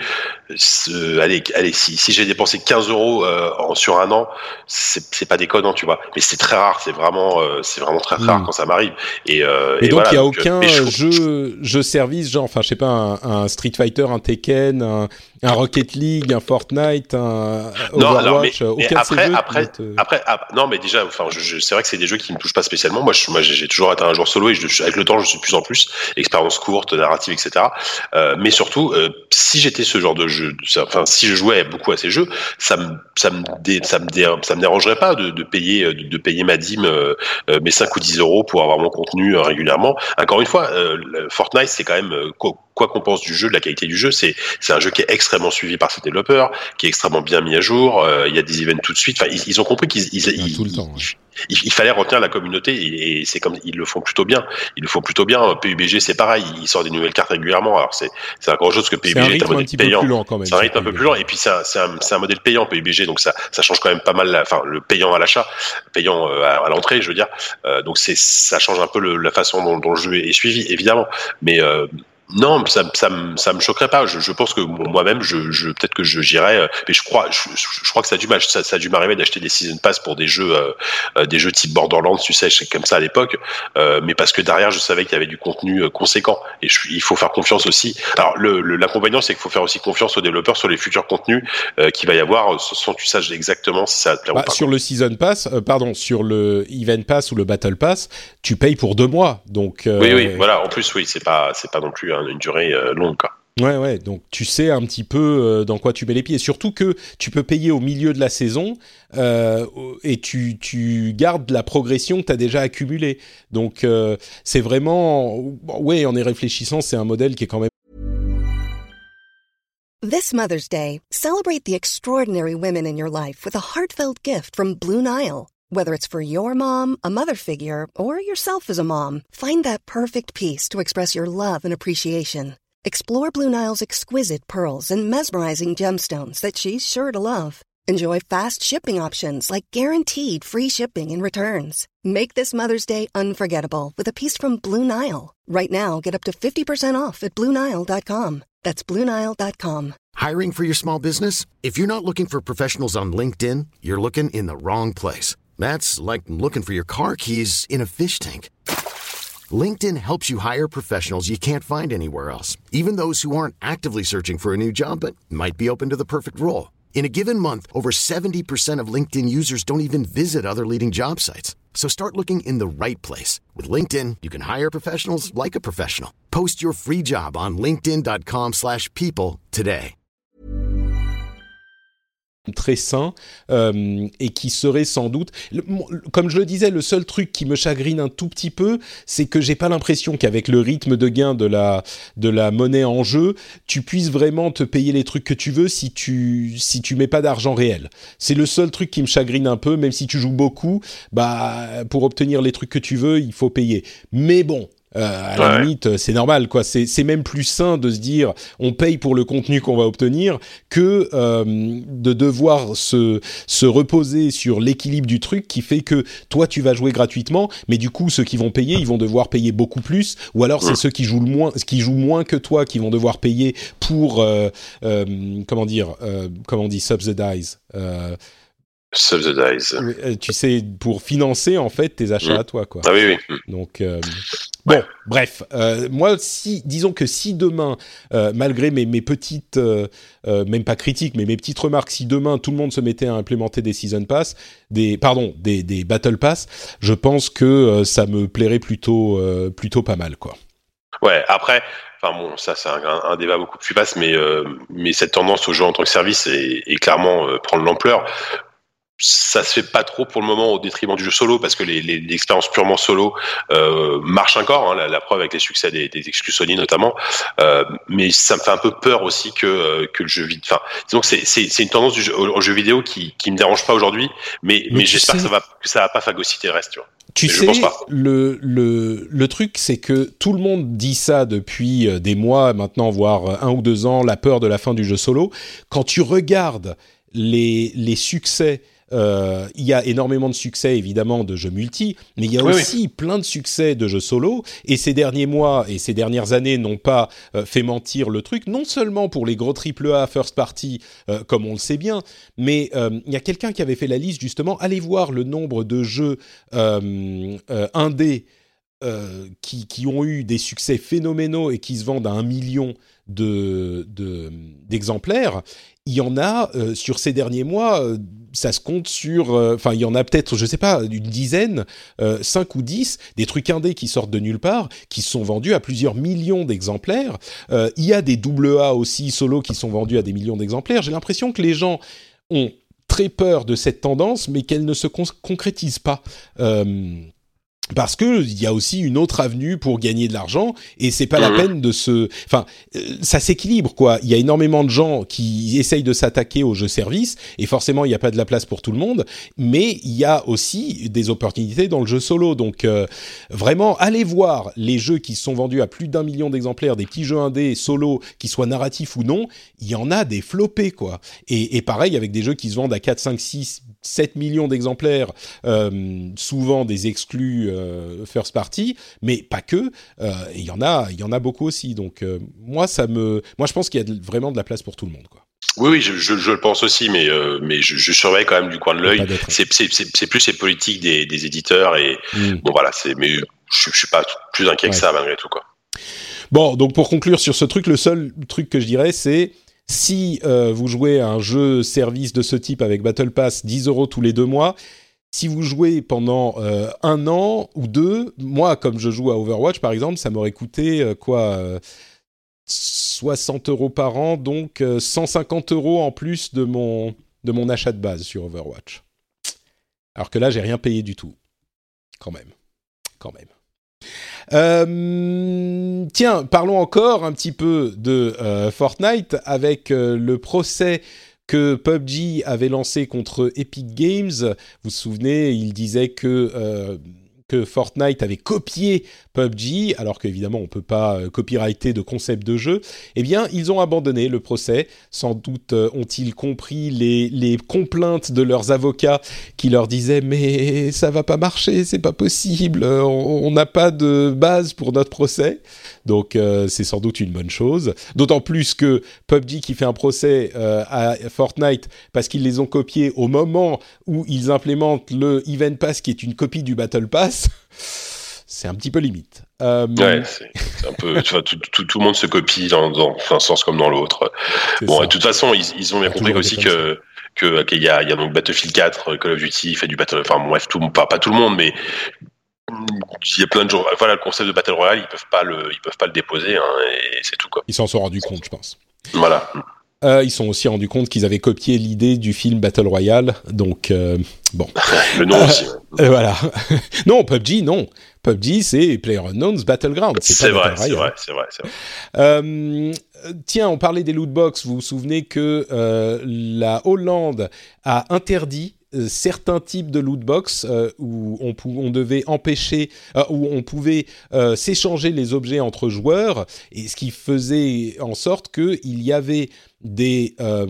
Euh, allez, allez, si, si j'ai dépensé quinze euros euh, en, sur un an, c'est, c'est pas déconnant, tu vois. Mais c'est très rare, c'est vraiment, euh, c'est vraiment très rare mmh. quand ça m'arrive. Et, euh, et, et donc, il voilà, y a donc, aucun je, jeu, je... jeu service, genre, enfin, je sais pas, un, un Street Fighter, un Tekken, un, un Rocket League, un Fortnite, un Overwatch, non, alors, mais, aucun mais après, de ces jeux après, te... après, après, non, mais déjà, enfin, je, je, c'est vrai que c'est des jeux qui me touchent pas spécialement. Moi, je, moi, j'ai toujours été un joueur solo et je, avec le temps, je suis de plus en plus expérience courte, narrative, et cetera. Euh, mais surtout, euh, si j'étais ce genre de jeu, enfin, si je jouais beaucoup à ces jeux, ça me, ça me, dé, ça me, dé, ça me dérangerait pas de, de payer, de, de payer ma dîme, euh, mes cinq ou dix euros pour avoir mon contenu euh, régulièrement. Encore une fois, euh, Fortnite, c'est quand même euh, quoi, quoi qu'on pense du jeu, de la qualité du jeu, c'est, c'est un jeu qui est extrêmement suivi par ses développeurs, qui est extrêmement bien mis à jour. Euh, il y a des events tout de suite. Enfin, ils, ils ont compris qu'ils, ils, ouais, ils, tout le temps, ouais. il, il fallait retenir la communauté et, et c'est comme ils le font plutôt bien. Ils le font plutôt bien. P U B G, c'est pareil. Ils sortent des nouvelles cartes régulièrement. Alors c'est, c'est encore autre chose que P U B G. C'est un rythme un, un petit payant. peu plus lent quand même. C'est un rythme un peu plus lent. Et puis c'est un, c'est un, c'est un modèle payant P U B G, donc ça, ça change quand même pas mal. La, enfin, le payant à l'achat, payant euh, à, à l'entrée, je veux dire. Euh, donc c'est, ça change un peu le, la façon dont, dont le jeu est suivi, évidemment. Mais euh, non, ça, ça, me, ça me choquerait pas. Je, je pense que bon, moi-même, je, je, peut-être que je j'irais, mais je crois, je, je crois que ça a dû, ça, ça a dû m'arriver d'acheter des season pass pour des jeux, euh, des jeux type Borderlands, tu sais, comme ça à l'époque. Euh, mais parce que derrière, je savais qu'il y avait du contenu conséquent. Et je, il faut faire confiance aussi. Alors, le, le, l'inconvénient, c'est qu'il faut faire aussi confiance aux développeurs sur les futurs contenus euh, qu'il va y avoir, sans que tu saches exactement si ça va te plaire bah, ou pas. Sur le season pass, euh, pardon, sur le event pass ou le battle pass, tu payes pour deux mois. Donc. Euh... Oui, oui, voilà. En plus, oui, c'est pas, c'est pas non plus hein, une durée euh, longue, quoi. Ouais, ouais, donc tu sais un petit peu dans quoi tu mets les pieds. Et surtout que tu peux payer au milieu de la saison euh, et tu, tu gardes la progression que tu as déjà accumulée. Donc euh, c'est vraiment... Ouais, en y réfléchissant, c'est un modèle qui est quand même... This Mother's Day, celebrate the extraordinary women in your life with a heartfelt gift from Blue Nile. Whether it's for your mom, a mother figure, or yourself as a mom, find that perfect piece to express your love and appreciation. Explore Blue Nile's exquisite pearls and mesmerizing gemstones that she's sure to love. Enjoy fast shipping options like guaranteed free shipping and returns. Make this Mother's Day unforgettable with a piece from Blue Nile. Right now, get up to fifty percent off at Blue Nile dot com. That's Blue Nile dot com. Hiring for your small business? If you're not looking for professionals on LinkedIn, you're looking in the wrong place. That's like looking for your car keys in a fish tank. LinkedIn helps you hire professionals you can't find anywhere else, even those who aren't actively searching for a new job but might be open to the perfect role. In a given month, over seventy percent of LinkedIn users don't even visit other leading job sites. So start looking in the right place. With LinkedIn, you can hire professionals like a professional. Post your free job on linkedin dot com slash people today. Très sain euh, et qui serait sans doute, le, comme je le disais, le seul truc qui me chagrine un tout petit peu, c'est que j'ai pas l'impression qu'avec le rythme de gain de la de la monnaie en jeu, tu puisses vraiment te payer les trucs que tu veux si tu si tu mets pas d'argent réel. C'est le seul truc qui me chagrine un peu, même si tu joues beaucoup, bah pour obtenir les trucs que tu veux, il faut payer. Mais bon. Euh, à la ouais. limite, c'est normal, quoi. C'est, c'est même plus sain de se dire, on paye pour le contenu qu'on va obtenir, que euh, de devoir se se reposer sur l'équilibre du truc qui fait que toi tu vas jouer gratuitement, mais du coup ceux qui vont payer, ils vont devoir payer beaucoup plus, ou alors c'est mmh. ceux qui jouent le moins, qui jouent moins que toi, qui vont devoir payer pour euh, euh, comment dire, euh, comment on dit, subsidize. Euh, Subsidize. Tu sais, pour financer en fait tes achats mmh. à toi, quoi. Ah oui, oui. Donc euh, bon, ouais. bref, euh, moi, si, disons que si demain, euh, malgré mes, mes petites, euh, euh, même pas critiques, mais mes petites remarques, si demain tout le monde se mettait à implémenter des season pass, des, pardon, des, des battle pass, je pense que euh, ça me plairait plutôt, euh, plutôt pas mal, quoi. Ouais. Après. Enfin bon, ça c'est un, un débat beaucoup plus vaste, mais euh, mais cette tendance au jeu en tant que service est, est clairement euh, prendre l'ampleur. Ça se fait pas trop pour le moment au détriment du jeu solo parce que les, les, les expériences purement solo euh, marchent encore, hein, la, la preuve avec les succès des, des exclus Sony notamment. Euh, mais ça me fait un peu peur aussi que euh, que le jeu vidéo. Enfin, disons que c'est c'est c'est une tendance du jeu, au, au jeu vidéo qui qui me dérange pas aujourd'hui, mais mais, mais j'espère sais... que ça va que ça va pas phagocyter le reste, tu vois. Tu mais sais, le, le, le truc, c'est que tout le monde dit ça depuis des mois maintenant, voire un ou deux ans, la peur de la fin du jeu solo. Quand tu regardes les, les succès, euh, il y a énormément de succès, évidemment, de jeux multi, mais il y a oui, aussi oui. plein de succès de jeux solo. Et ces derniers mois et ces dernières années n'ont pas euh, fait mentir le truc, non seulement pour les gros triple A first party, euh, comme on le sait bien, mais il euh, y a quelqu'un qui avait fait la liste, justement. Allez voir le nombre de jeux euh, euh, indés euh, qui, qui ont eu des succès phénoménaux et qui se vendent à un million de, de, d'exemplaires. Il y en a, euh, sur ces derniers mois, euh, ça se compte sur... Enfin, euh, il y en a peut-être, je sais pas, une dizaine, euh, cinq ou dix, des trucs indés qui sortent de nulle part, qui sont vendus à plusieurs millions d'exemplaires. Euh, il y a des double A aussi, solo, qui sont vendus à des millions d'exemplaires. J'ai l'impression que les gens ont très peur de cette tendance, mais qu'elle ne se con- concrétise pas. Euh, Parce que il y a aussi une autre avenue pour gagner de l'argent et c'est pas mmh. la peine de se, enfin, euh, ça s'équilibre quoi. Il y a énormément de gens qui essayent de s'attaquer aux jeux-services et forcément il y a pas de la place pour tout le monde, mais il y a aussi des opportunités dans le jeu solo. Donc euh, vraiment, allez voir les jeux qui sont vendus à plus d'un million d'exemplaires, des petits jeux indés solo, qui soient narratifs ou non, il y en a des flopés quoi. Et, et pareil avec des jeux qui se vendent à quatre, cinq, six, sept millions d'exemplaires, euh, souvent des exclus euh, first party, mais pas que. Euh, il y en a, il y en a beaucoup aussi. Donc euh, moi, ça me, moi je pense qu'il y a de, vraiment de la place pour tout le monde, quoi. Oui, oui, je, je, je le pense aussi, mais euh, mais je, je surveille quand même du coin de l'œil. C'est c'est c'est, c'est plus les politiques des, des éditeurs et mmh. bon voilà, c'est mais je, je suis pas plus inquiet ouais. que ça malgré tout quoi. Bon, donc pour conclure sur ce truc, le seul truc que je dirais, c'est si euh, vous jouez à un jeu service de ce type avec Battle Pass, dix euros tous les deux mois, si vous jouez pendant euh, un an ou deux, moi, comme je joue à Overwatch, par exemple, ça m'aurait coûté euh, quoi euh, soixante euros par an, donc euh, cent cinquante euros en plus de mon, de mon achat de base sur Overwatch. Alors que là, j'ai rien payé du tout. Quand même. Quand même. Euh, tiens, parlons encore un petit peu de euh, Fortnite avec euh, le procès que P U B G avait lancé contre Epic Games. Vous vous souvenez, il disait que... Euh, que Fortnite avait copié P U B G, alors qu'évidemment on ne peut pas euh, copyrighter de concept de jeu. Eh bien, ils ont abandonné le procès. Sans doute euh, ont-ils compris les, les complaintes de leurs avocats qui leur disaient « Mais ça va pas marcher, c'est pas possible, on n'a pas de base pour notre procès. » Donc euh, c'est sans doute une bonne chose. D'autant plus que P U B G qui fait un procès euh, à Fortnite parce qu'ils les ont copiés au moment où ils implémentent le Event Pass qui est une copie du Battle Pass. C'est un petit peu limite. Euh... Ouais, c'est, c'est un peu. Tu vois, tout, tout, tout le monde se copie dans, dans un sens comme dans l'autre. C'est bon, ça. Et de toute façon, ils, ils ont bien compris aussi que, que qu'il y a, il y a donc Battlefield quatre, Call of Duty fait du Battle. Enfin, bref, tout, pas, pas tout le monde, mais il y a plein de gens. Voilà, le concept de Battle Royale, ils peuvent pas le, ils peuvent pas le déposer, hein, et c'est tout quoi. Ils s'en sont rendus compte, je pense. Voilà. Euh, ils sont aussi rendus compte qu'ils avaient copié l'idée du film Battle Royale, donc euh, bon. Le nom euh, aussi. Euh, voilà. Non, P U B G, non. P U B G, c'est PlayerUnknown's Battleground. C'est, c'est, pas vrai, c'est vrai, c'est vrai, c'est vrai. Euh, tiens, on parlait des lootbox. Vous vous souvenez que euh, la Hollande a interdit euh, certains types de lootbox euh, où on, pou- on devait empêcher, euh, où on pouvait euh, s'échanger les objets entre joueurs, et ce qui faisait en sorte qu'il y avait des euh,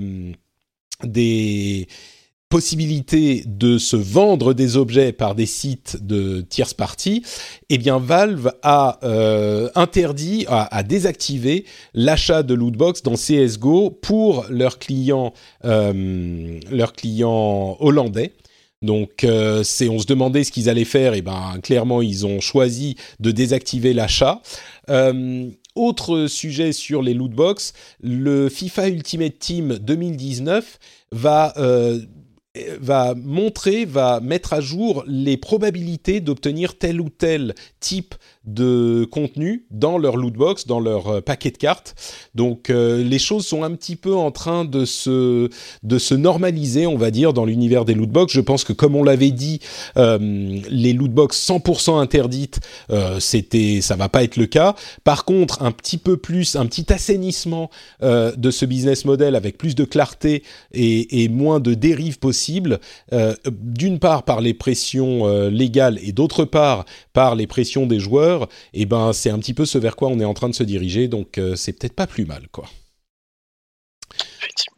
des possibilité de se vendre des objets par des sites de tierce party, eh bien Valve a euh, interdit, a, a désactivé l'achat de lootbox dans C S G O pour leurs clients, euh, leurs clients hollandais. Donc, euh, c'est, on se demandait ce qu'ils allaient faire, et ben clairement ils ont choisi de désactiver l'achat. Euh, Autre sujet sur les lootbox, le FIFA Ultimate Team deux mille dix-neuf va euh, va montrer, va mettre à jour les probabilités d'obtenir tel ou tel type de contenu dans leur lootbox, dans leur euh, paquet de cartes. Donc euh, les choses sont un petit peu en train de se de se normaliser, on va dire, dans l'univers des lootbox. Je pense que comme on l'avait dit, euh, les lootbox cent pour cent interdites, euh, c'était, ça va pas être le cas. Par contre, un petit peu plus, un petit assainissement euh, de ce business model avec plus de clarté et, et moins de dérives possibles. Euh, d'une part par les pressions euh, légales et d'autre part par les pressions des joueurs. Et eh ben c'est un petit peu ce vers quoi on est en train de se diriger, donc euh, c'est peut-être pas plus mal, quoi. Effectivement.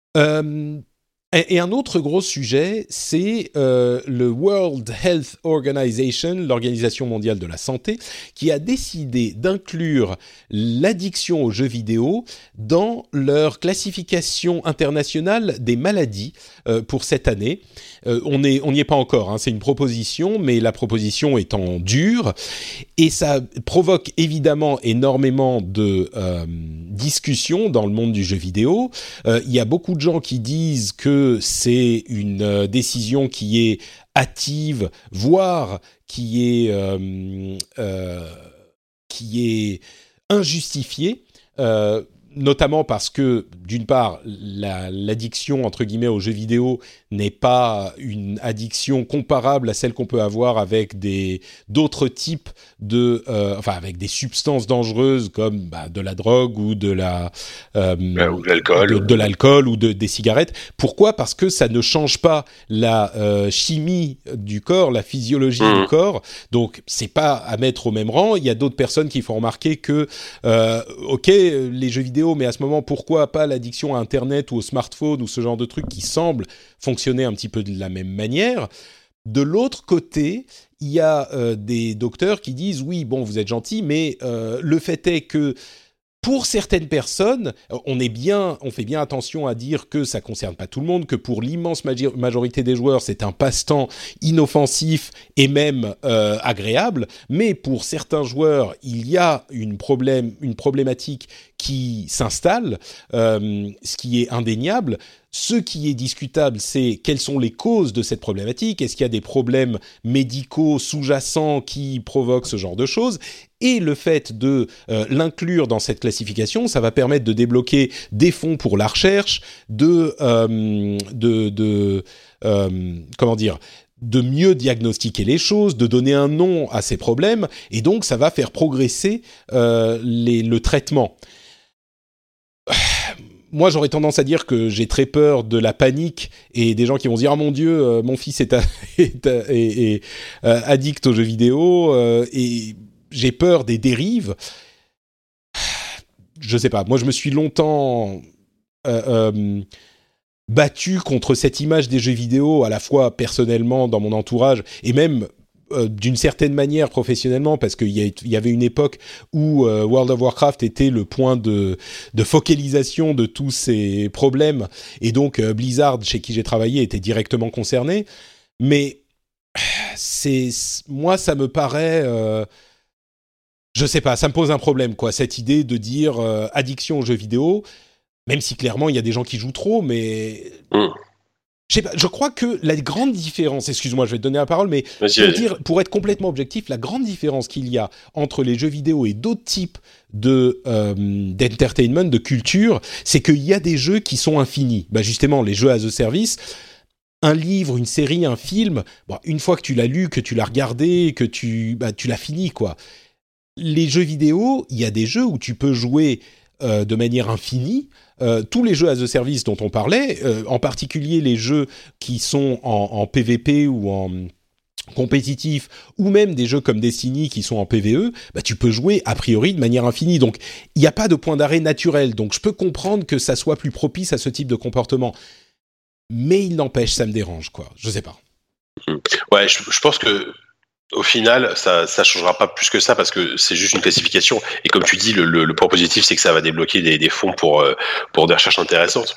Euh, et, et un autre gros sujet, c'est euh, le World Health Organization, l'Organisation mondiale de la santé, qui a décidé d'inclure l'addiction aux jeux vidéo dans leur classification internationale des maladies euh, pour cette année. Euh, on est, on n'y est pas encore, hein, c'est une proposition, mais la proposition est en dur, et ça provoque évidemment énormément de euh, discussions dans le monde du jeu vidéo. Euh, il y a beaucoup de gens qui disent que c'est une euh, décision qui est hâtive, voire qui est, euh, euh, qui est injustifiée, euh, notamment parce que, d'une part, la, l'addiction, entre guillemets, aux jeux vidéo n'est pas une addiction comparable à celle qu'on peut avoir avec des, d'autres types de... Euh, enfin, avec des substances dangereuses comme bah, de la drogue ou de la... Euh, ouais, ou de l'alcool. De, de l'alcool ou de, des cigarettes. Pourquoi ? Parce que ça ne change pas la euh, chimie du corps, la physiologie mmh. du corps. Donc, c'est pas à mettre au même rang. Il y a d'autres personnes qui font remarquer que, euh, OK, les jeux vidéo, mais à ce moment, pourquoi pas l'addiction à Internet ou au smartphone ou ce genre de trucs qui semblent fonctionner un petit peu de la même manière. De l'autre côté, il y a euh, des docteurs qui disent « Oui, bon, vous êtes gentils, mais euh, le fait est que pour certaines personnes, on est bien, on fait bien attention à dire que ça concerne pas tout le monde, que pour l'immense major- majorité des joueurs, c'est un passe-temps inoffensif et même euh, agréable. Mais pour certains joueurs, il y a une problème, une problématique qui s'installe, euh, ce qui est indéniable. Ce qui est discutable, c'est quelles sont les causes de cette problématique. Est-ce qu'il y a des problèmes médicaux sous-jacents qui provoquent ce genre de choses ? Et le fait de euh, l'inclure dans cette classification, ça va permettre de débloquer des fonds pour la recherche, de, euh, de, de euh, comment dire, de mieux diagnostiquer les choses, de donner un nom à ces problèmes, et donc ça va faire progresser euh, les, le traitement. Moi, j'aurais tendance à dire que j'ai très peur de la panique et des gens qui vont se dire « Ah mon Dieu, euh, mon fils est, a- est, a- est, est euh, addict aux jeux vidéo euh, » et j'ai peur des dérives. Je sais pas, moi je me suis longtemps euh, euh, battu contre cette image des jeux vidéo, à la fois personnellement dans mon entourage et même euh, d'une certaine manière professionnellement, parce qu'il y, y avait une époque où euh, World of Warcraft était le point de, de focalisation de tous ces problèmes, et donc euh, Blizzard, chez qui j'ai travaillé, était directement concerné. Mais c'est, moi, ça me paraît... Euh, je sais pas, ça me pose un problème, quoi, cette idée de dire euh, addiction aux jeux vidéo, même si clairement il y a des gens qui jouent trop, mais... Mm. Je sais pas, je crois que la grande différence, excuse-moi, je vais te donner la parole, mais Vas-y, pour, vas-y. dire, pour être complètement objectif, la grande différence qu'il y a entre les jeux vidéo et d'autres types de, euh, d'entertainment, de culture, c'est qu'il y a des jeux qui sont infinis. Bah justement, les jeux as a service, un livre, une série, un film, bon, une fois que tu l'as lu, que tu l'as regardé, que tu, bah, tu l'as fini, quoi. Les jeux vidéo, il y a des jeux où tu peux jouer euh, de manière infinie. Euh, tous les jeux as a service dont on parlait, euh, en particulier les jeux qui sont en, en P V P ou en compétitif, ou même des jeux comme Destiny qui sont en P V E, bah, tu peux jouer a priori de manière infinie. Donc, il n'y a pas de point d'arrêt naturel. Donc, je peux comprendre que ça soit plus propice à ce type de comportement. Mais il n'empêche, ça me dérange, quoi. Je sais pas. Ouais, je, je pense que au final, ça, ça changera pas plus que ça parce que c'est juste une classification. Et comme tu dis, le, le, le point positif, c'est que ça va débloquer des, des fonds pour euh, pour des recherches intéressantes.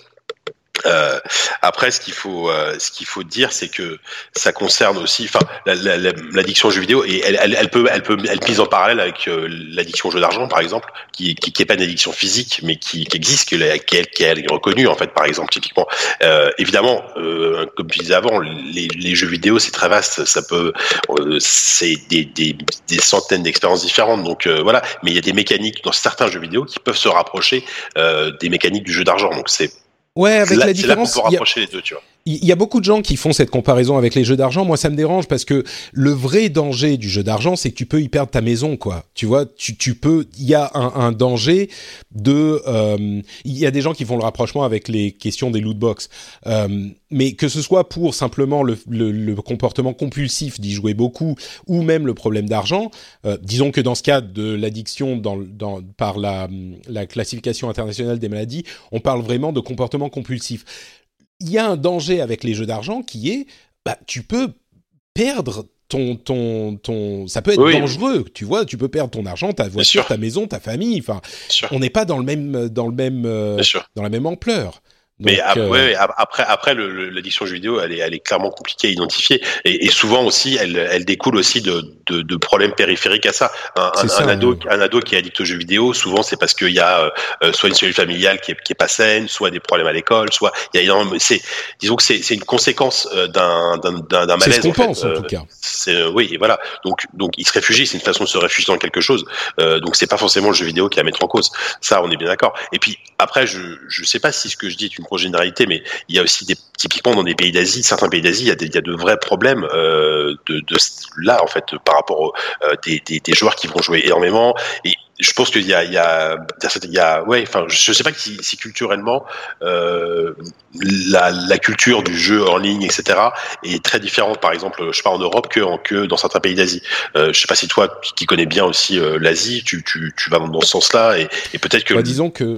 Euh, après, ce qu'il faut, euh, ce qu'il faut dire, c'est que ça concerne aussi, enfin, la, la, la, l'addiction aux jeux vidéo, et elle, elle, elle peut, elle peut, elle pise en parallèle avec euh, l'addiction aux jeux d'argent, par exemple, qui, qui, qui est pas une addiction physique, mais qui, qui existe, qui est, qui est, qui est reconnue, en fait, par exemple, typiquement. Euh, évidemment, euh, comme tu disais avant, les, les jeux vidéo, c'est très vaste, ça peut, euh, c'est des, des, des centaines d'expériences différentes, donc euh, voilà. Mais il y a des mécaniques dans certains jeux vidéo qui peuvent se rapprocher euh, des mécaniques du jeu d'argent, donc c'est Ouais, avec là, la différence, c'est là qu'on peut il y a- rapprocher les deux, tu vois. il y a beaucoup de gens qui font cette comparaison avec les jeux d'argent. Moi, ça me dérange parce que le vrai danger du jeu d'argent, c'est que tu peux y perdre ta maison, quoi. Tu vois, tu, tu peux. Il y a un, un danger de. Euh, il y a des gens qui font le rapprochement avec les questions des loot box, euh, mais que ce soit pour simplement le, le, le comportement compulsif d'y jouer beaucoup, ou même le problème d'argent. Euh, disons que dans ce cas de l'addiction, dans, dans, par la, la classification internationale des maladies, on parle vraiment de comportement compulsif. Il y a un danger avec les jeux d'argent qui est, bah, tu peux perdre ton, ton, ton, ça peut être Oui. dangereux, tu vois, tu peux perdre ton argent, ta voiture, sûr. ta maison, ta famille, enfin, Bien sûr. on n'est pas dans le même, dans le même, euh, Bien sûr. dans la même ampleur. Mais Donc, ap- euh, ouais, ouais, ap- après, après le, le- l'addiction aux jeux vidéo, elle est, elle est clairement compliquée à identifier, et, et souvent aussi, elle, elle découle aussi de, de, de problèmes périphériques à ça. Un, C'est un, ça, un ado, ouais. un ado qui est addict aux jeux vidéo, souvent c'est parce qu'il y a euh, soit une cellule familiale qui est, qui est pas saine, soit des problèmes à l'école, soit il y a énormément. C'est, disons que c'est, c'est une conséquence euh, d'un, d'un, d'un, d'un c'est malaise. ce qu'on en fait. pense, en Euh, tout cas. C'est, euh, oui, et voilà. Donc, donc, il se réfugie. C'est une façon de se réfugier dans quelque chose. Euh, donc, c'est pas forcément le jeu vidéo qui est à mettre en cause. Ça, on est bien d'accord. Et puis après, je, je sais pas si ce que je dis est une grosse généralité, mais il y a aussi des, typiquement dans des pays d'Asie, certains pays d'Asie, il y a, des, il y a de vrais problèmes euh, de, de là en fait par rapport aux euh, des, des, des joueurs qui vont jouer énormément. Et je pense qu'il y a, il y a, il y a, ouais, enfin, je sais pas si, si culturellement euh, la, la culture du jeu en ligne, et cetera, est très différente, par exemple, je sais pas en Europe que, en, que dans certains pays d'Asie. Euh, je sais pas si toi, qui connais bien aussi euh, l'Asie, tu, tu, tu vas dans ce sens-là, et, et peut-être que. Bah, disons que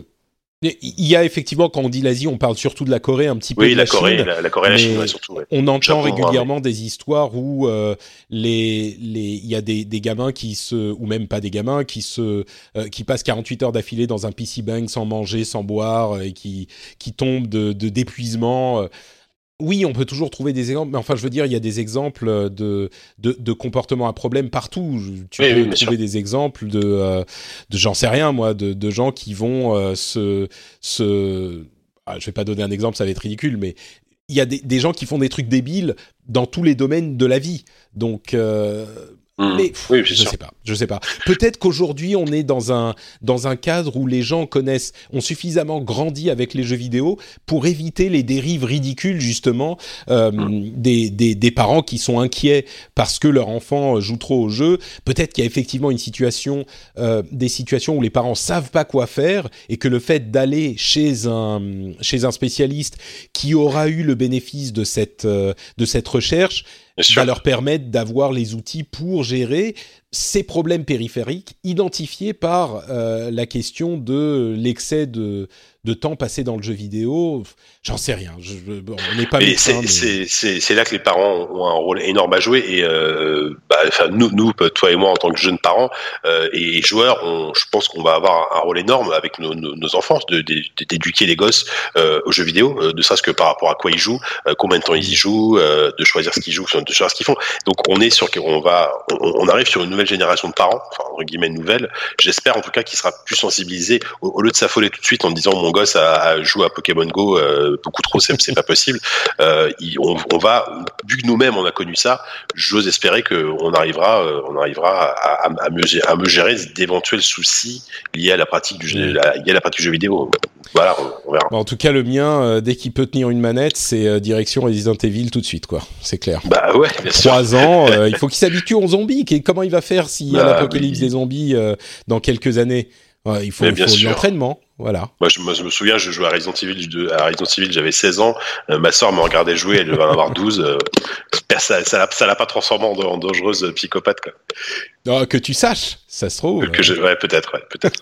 il y a effectivement, quand on dit l'Asie, on parle surtout de la Corée, un petit peu oui, de la, la Corée, Chine. la, la Corée, et la Chine, mais ouais, surtout. Ouais. On entend Japon, régulièrement ouais. des histoires où euh, les les il y a des des gamins qui se ou même pas des gamins qui se euh, qui passent quarante-huit heures d'affilée dans un P C Bang sans manger, sans boire et qui qui tombent de de d'épuisement. euh. Oui, on peut toujours trouver des exemples, mais enfin, je veux dire, il y a des exemples de de, de comportements à problème partout. Tu Oui, peux oui, bien trouver sûr. des exemples de euh, de j'en sais rien moi, de de gens qui vont euh, se se ah, je vais pas donner un exemple, ça va être ridicule, mais il y a des, des gens qui font des trucs débiles dans tous les domaines de la vie. Donc, euh, Mmh. Mais pff, oui, je sûr. sais pas, je sais pas. Peut-être qu'aujourd'hui on est dans un dans un cadre où les gens connaissent, ont suffisamment grandi avec les jeux vidéo pour éviter les dérives ridicules justement euh, mmh. des, des des parents qui sont inquiets parce que leur enfant joue trop au jeu. Peut-être qu'il y a effectivement une situation, euh, des situations où les parents savent pas quoi faire et que le fait d'aller chez un chez un spécialiste qui aura eu le bénéfice de cette euh, de cette recherche va leur permettre d'avoir les outils pour gérer ces problèmes périphériques identifiés par euh, la question de l'excès de, de temps passé dans le jeu vidéo. J'en sais rien. Je, je, bon, on n'est pas médecin. C'est, mais... c'est, c'est, c'est là que les parents ont un rôle énorme à jouer. Et euh, bah, enfin, nous, nous, toi et moi, en tant que jeunes parents euh, et joueurs, on, je pense qu'on va avoir un rôle énorme avec nos, nos, nos enfants, de, de, d'éduquer les gosses euh, aux jeux vidéo, euh, ne serait-ce que par rapport à quoi ils jouent, euh, combien de temps ils y jouent, euh, de choisir ce qu'ils jouent, de choisir ce qu'ils font. Donc, on est sur, on va, on, on arrive sur une nouvelle génération de parents, enfin entre guillemets nouvelle. J'espère en tout cas qu'il sera plus sensibilisé au, au lieu de s'affoler tout de suite en disant mon gosse a, a joué à Pokémon Go euh, beaucoup trop, c'est, c'est pas possible. Euh, il, on, on va, vu que nous-mêmes on a connu ça, j'ose espérer que on arrivera, euh, on arrivera à, à, à, mieux, à mieux gérer d'éventuels soucis liés à la pratique du jeu, à, liés à la pratique du jeu vidéo. Voilà, on, on verra. En tout cas, le mien, euh, dès qu'il peut tenir une manette, c'est euh, direction Resident Evil tout de suite, quoi. C'est clair. Bah ouais, bien sûr. Trois ans, euh, il faut qu'il s'habitue aux zombies. Et comment il va faire s'il y a bah, l'apocalypse oui. des zombies euh, dans quelques années? euh, Il faut, il faut de l'entraînement. Voilà. Moi, je, moi, je me souviens, je jouais à Resident Evil, de, à Resident Evil, j'avais seize ans. Euh, ma sœur me regardait jouer, elle devait en avoir douze. Euh, ça, ça, l'a, ça l'a pas transformée en, en dangereuse psychopathe, quoi. Oh, que tu saches, ça se trouve. Que je, ouais, peut-être, ouais, peut-être.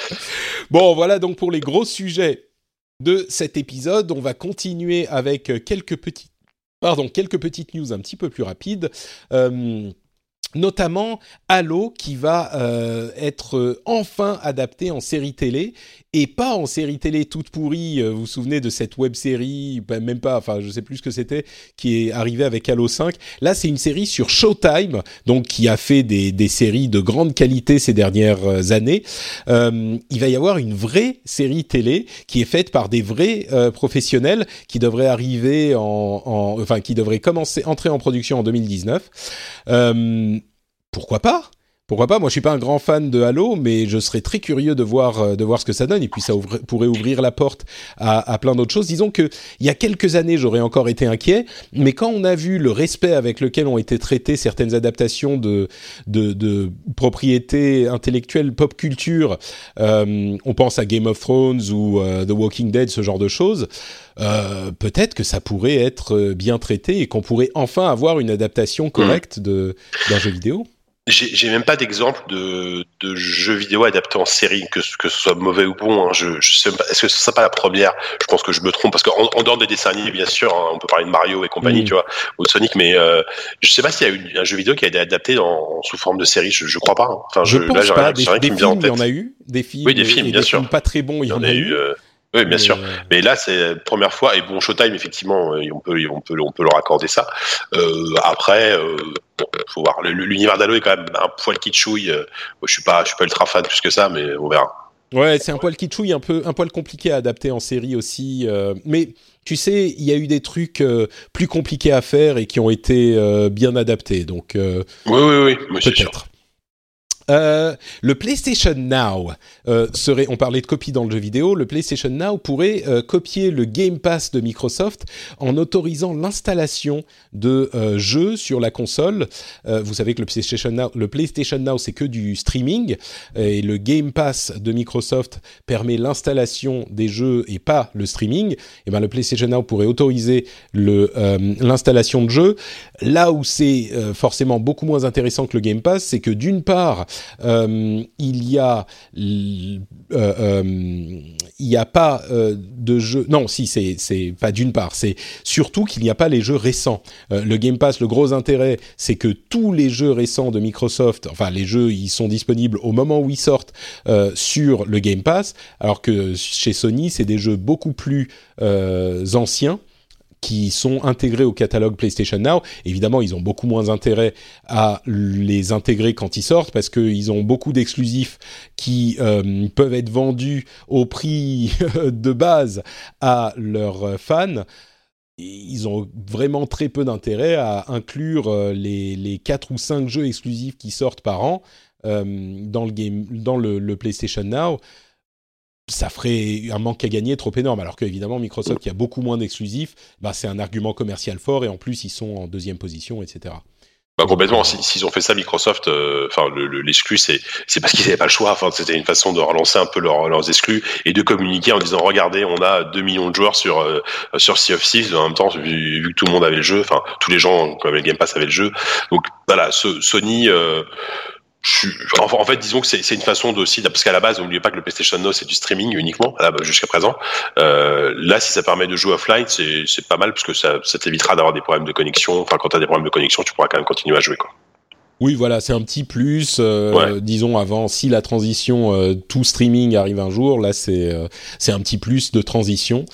Bon, voilà donc pour les gros sujets de cet épisode. On va continuer avec quelques petites, pardon, quelques petites news un petit peu plus rapides. Euh, Notamment Halo qui va euh, être euh, enfin adapté en série télé et pas en série télé toute pourrie. Euh, vous vous souvenez de cette web série, bah, même pas, enfin je sais plus ce que c'était, qui est arrivée avec Halo cinq. Là c'est une série sur Showtime, donc qui a fait des, des séries de grande qualité ces dernières années. Euh, il va y avoir une vraie série télé qui est faite par des vrais euh, professionnels qui devrait arriver en, en, enfin qui devrait commencer entrer en production en deux mille dix-neuf. Euh, Pourquoi pas ? Pourquoi pas ? Moi, je suis pas un grand fan de Halo, mais je serais très curieux de voir de voir ce que ça donne. Et puis, ça ouvre, pourrait ouvrir la porte à, à plein d'autres choses. Disons que il y a quelques années, j'aurais encore été inquiet, mais quand on a vu le respect avec lequel ont été traitées certaines adaptations de de, de propriétés intellectuelles pop culture, euh, on pense à Game of Thrones ou euh, The Walking Dead, ce genre de choses. Euh, peut-être que ça pourrait être bien traité et qu'on pourrait enfin avoir une adaptation correcte de d'un jeu vidéo. J'ai, j'ai même pas d'exemple de, de jeux vidéo adaptés en série, que, que ce soit mauvais ou bon. Hein. Je, je sais pas, est-ce que ce sera pas la première ? Je pense que je me trompe parce qu'en en dehors des dessins animés, bien sûr, hein, on peut parler de Mario et compagnie, mmh. tu vois, ou de Sonic, mais euh, je sais pas s'il y a eu un jeu vidéo qui a été adapté dans, sous forme de série. Je, je crois pas. Hein. Enfin, je, je pense là, j'ai pas. rien, Des, j'ai rien des qui me films, vient en tête. il y en a eu. Des films. Oui, des films, et bien des sûr. Films pas très bons, il y en, y en a, a eu. eu euh... Oui, bien mais sûr. Euh... Mais là, c'est la première fois. Et bon, Showtime, effectivement, on peut, on peut, on peut leur accorder ça. Euh, après, euh, bon, faut voir. L'univers d'Halo est quand même un poil kitschouille. Je suis pas, je suis pas ultra fan plus que ça, mais on verra. Ouais, c'est un poil kitschouille, un peu, un poil compliqué à adapter en série aussi. Euh, mais tu sais, il y a eu des trucs euh, plus compliqués à faire et qui ont été euh, bien adaptés. Donc, euh, oui, oui, oui, moi, peut-être. Sûr. Euh, le PlayStation Now euh, serait, on parlait de copie dans le jeu vidéo, le PlayStation Now pourrait euh, copier le Game Pass de Microsoft en autorisant l'installation de euh, jeux sur la console. Euh, vous savez que le PlayStation Now, le PlayStation Now c'est que du streaming et le Game Pass de Microsoft permet l'installation des jeux et pas le streaming. Et ben le PlayStation Now pourrait autoriser le, euh, l'installation de jeux. Là où c'est euh, forcément beaucoup moins intéressant que le Game Pass, c'est que d'une part Euh, il y a euh, euh, il y a pas euh, de jeux non si c'est c'est pas d'une part c'est surtout qu'il n'y a pas les jeux récents. Euh, le Game Pass, le gros intérêt c'est que tous les jeux récents de Microsoft, enfin les jeux ils sont disponibles au moment où ils sortent euh, sur le Game Pass, alors que chez Sony c'est des jeux beaucoup plus euh, anciens qui sont intégrés au catalogue PlayStation Now. Évidemment, ils ont beaucoup moins intérêt à les intégrer quand ils sortent parce qu'ils ont beaucoup d'exclusifs qui euh, peuvent être vendus au prix de base à leurs fans. ils ont vraiment très peu d'intérêt à inclure euh, les, les quatre ou cinq jeux exclusifs qui sortent par an euh, dans, le, game, dans le, le PlayStation Now. Ça ferait un manque à gagner trop énorme, alors qu'évidemment Microsoft, qui a beaucoup moins d'exclusifs, bah, c'est un argument commercial fort, et en plus ils sont en deuxième position, et cetera. Bah, complètement. S'ils si, si ont fait ça, Microsoft, enfin euh, le, le, l'exclu, c'est c'est parce qu'ils n'avaient pas le choix. Enfin, c'était une façon de relancer un peu leur, leurs exclus et de communiquer en disant regardez, on a deux millions de joueurs sur euh, sur Sea of Thieves. En même temps, vu, vu que tout le monde avait le jeu, enfin tous les gens comme le Game Pass avaient le jeu. Donc voilà, ce, Sony. Euh, Je suis, enfin, en fait, disons que c'est, c'est une façon de aussi, parce qu'à la base, n'oubliez pas que le PlayStation Now c'est du streaming uniquement, là, jusqu'à présent. Euh, là, si ça permet de jouer offline, c'est, c'est pas mal parce que ça, ça t'évitera d'avoir des problèmes de connexion. Enfin, quand t'as des problèmes de connexion, tu pourras quand même continuer à jouer, quoi. Oui, voilà, c'est un petit plus. Euh, ouais. Disons avant, si la transition euh, tout streaming arrive un jour, là c'est euh, c'est un petit plus de transition.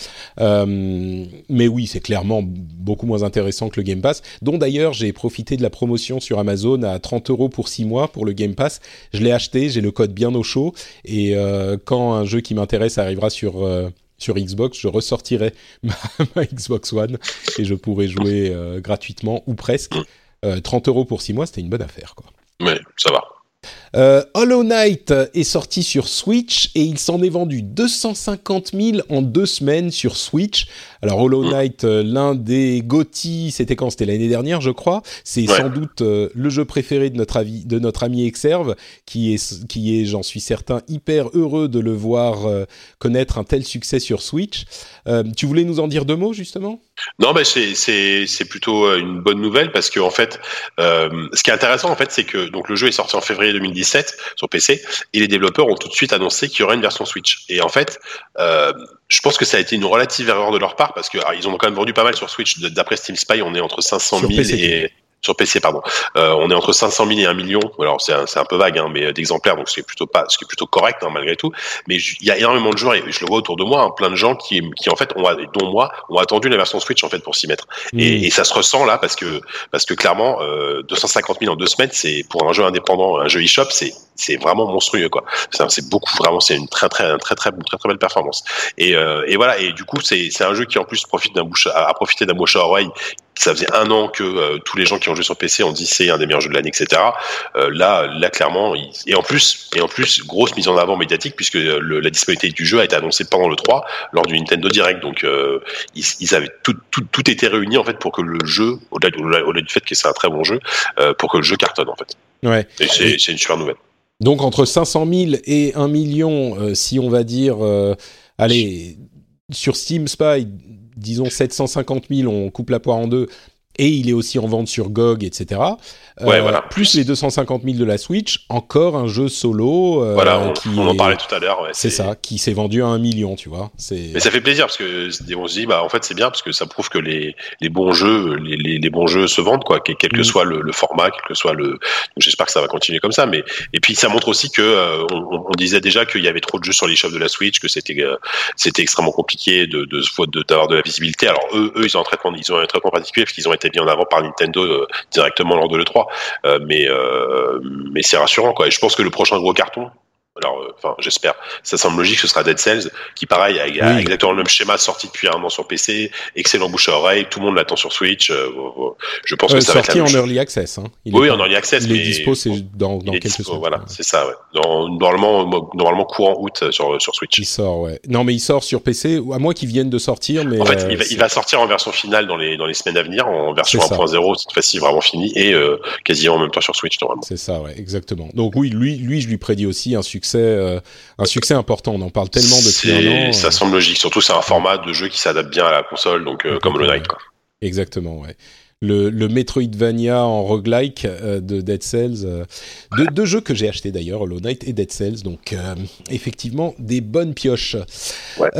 Euh, mais oui, c'est clairement beaucoup moins intéressant que le Game Pass, dont d'ailleurs j'ai profité de la promotion sur Amazon à trente euros pour six mois pour le Game Pass. Je l'ai acheté, j'ai le code bien au chaud, et euh, quand un jeu qui m'intéresse arrivera sur euh, sur Xbox, je ressortirai ma, ma Xbox One et je pourrai jouer euh, gratuitement ou presque. Euh, trente euros pour six mois, c'était une bonne affaire, quoi. Oui, ça va. Euh, Hollow Knight est sorti sur Switch et il s'en est vendu deux cent cinquante mille en deux semaines sur Switch. Alors Hollow Knight, euh, l'un des G O T Y, c'était quand ? C'était l'année dernière, je crois. C'est ouais. sans doute euh, le jeu préféré de notre, avis, de notre ami Exerve, qui est, qui est, j'en suis certain, hyper heureux de le voir euh, connaître un tel succès sur Switch. Euh, tu voulais nous en dire deux mots, justement ? Non, mais c'est c'est c'est plutôt une bonne nouvelle parce que en fait, euh, ce qui est intéressant en fait, c'est que donc le jeu est sorti en février deux mille dix-sept sur P C et les développeurs ont tout de suite annoncé qu'il y aurait une version Switch. Et en fait, euh, je pense que ça a été une relative erreur de leur part parce que alors, ils ont quand même vendu pas mal sur Switch. D'après Steam Spy, on est entre cinq cent mille et sur P C, pardon. Euh, on est entre cinq cent mille et un million. Alors c'est un, c'est un peu vague, hein, mais d'exemplaires, donc c'est plutôt pas, ce qui est plutôt correct, hein, malgré tout. Mais il y a énormément de joueurs et je le vois autour de moi, hein, plein de gens qui, qui en fait, ont, dont moi, ont attendu la version Switch en fait pour s'y mettre. Mmh. Et, et ça se ressent là parce que parce que clairement, euh, deux cent cinquante mille en deux semaines, c'est pour un jeu indépendant, un jeu eShop, c'est c'est vraiment monstrueux, quoi. C'est, c'est beaucoup, vraiment, c'est une très très très très très très belle performance. Et euh, et voilà. Et du coup, c'est c'est un jeu qui en plus profite d'un bouche à, à profiter d'un bouche à oreille. Ça faisait un an que euh, tous les gens qui ont joué sur P C ont dit c'est un des meilleurs jeux de l'année, et cetera. Euh, là, là clairement, il... et en plus, et en plus, grosse mise en avant médiatique puisque le, la disponibilité du jeu a été annoncée pendant le trois lors du Nintendo Direct. Donc, euh, ils, ils avaient tout, tout, tout été réuni en fait pour que le jeu, au-delà, au-delà, au-delà du fait que c'est un très bon jeu, euh, pour que le jeu cartonne en fait. Ouais. Et c'est, et... c'est une super nouvelle. Donc entre cinq cent mille et un million, euh, si on va dire, euh, allez, sur Steam Spy, disons sept cent cinquante mille, on coupe la poire en deux, et il est aussi en vente sur G O G, et cetera. Ouais, euh, voilà. Plus les deux cent cinquante mille de la Switch, encore un jeu solo. Euh, voilà, on, qui on en est, parlait tout à l'heure. Ouais, c'est, c'est ça, qui s'est vendu à un million, tu vois. C'est... Mais ça fait plaisir parce que on se dit, bah en fait c'est bien parce que ça prouve que les les bons jeux, les les, les bons jeux se vendent, quoi, quel, quel que mmh. soit le, le format, quel que soit le. Donc, j'espère que ça va continuer comme ça. Mais et puis ça montre aussi que euh, on, on disait déjà qu'il y avait trop de jeux sur l'eShop de la Switch, que c'était euh, c'était extrêmement compliqué de de, de d'avoir de la visibilité. Alors eux eux ils ont un traitement ils ont un traitement particulier parce qu'ils ont été mis en avant par Nintendo euh, directement lors de l'E trois. Euh, mais euh, mais c'est rassurant, quoi. Et je pense que le prochain gros carton, alors enfin euh, j'espère, ça semble logique, ce sera Dead Cells, qui pareil a, oui. a exactement le même schéma, sorti depuis un an sur P C, excellent bouche à oreille, tout le monde l'attend sur Switch. Euh, je pense euh, que ça va être sorti en early access. Hein. Il oui, est en early access. Il mais est dispo, c'est dans, dans quelques dispo, semaines. Voilà, ouais. C'est ça. Ouais. Dans, normalement, normalement courant août sur sur Switch. Il sort, ouais. Non, mais il sort sur P C, à moins qu'il vienne de sortir. Mais en fait, euh, il, va, il va sortir en version finale dans les dans les semaines à venir, en version un point zéro, cette fois-ci vraiment fini, et euh, quasiment en même temps sur Switch normalement. C'est ça, ouais, exactement. Donc oui, lui, lui, je lui prédis aussi un succès. Euh, Un succès important, on en parle tellement depuis c'est, un an. Ça euh... semble logique, surtout c'est un format de jeu qui s'adapte bien à la console, donc euh, comme Hollow Knight, quoi. Exactement, ouais. Le, le Metroidvania en roguelike euh, de Dead Cells, euh, deux, deux jeux que j'ai achetés d'ailleurs, Hollow Knight et Dead Cells, donc euh, effectivement des bonnes pioches. Ouais.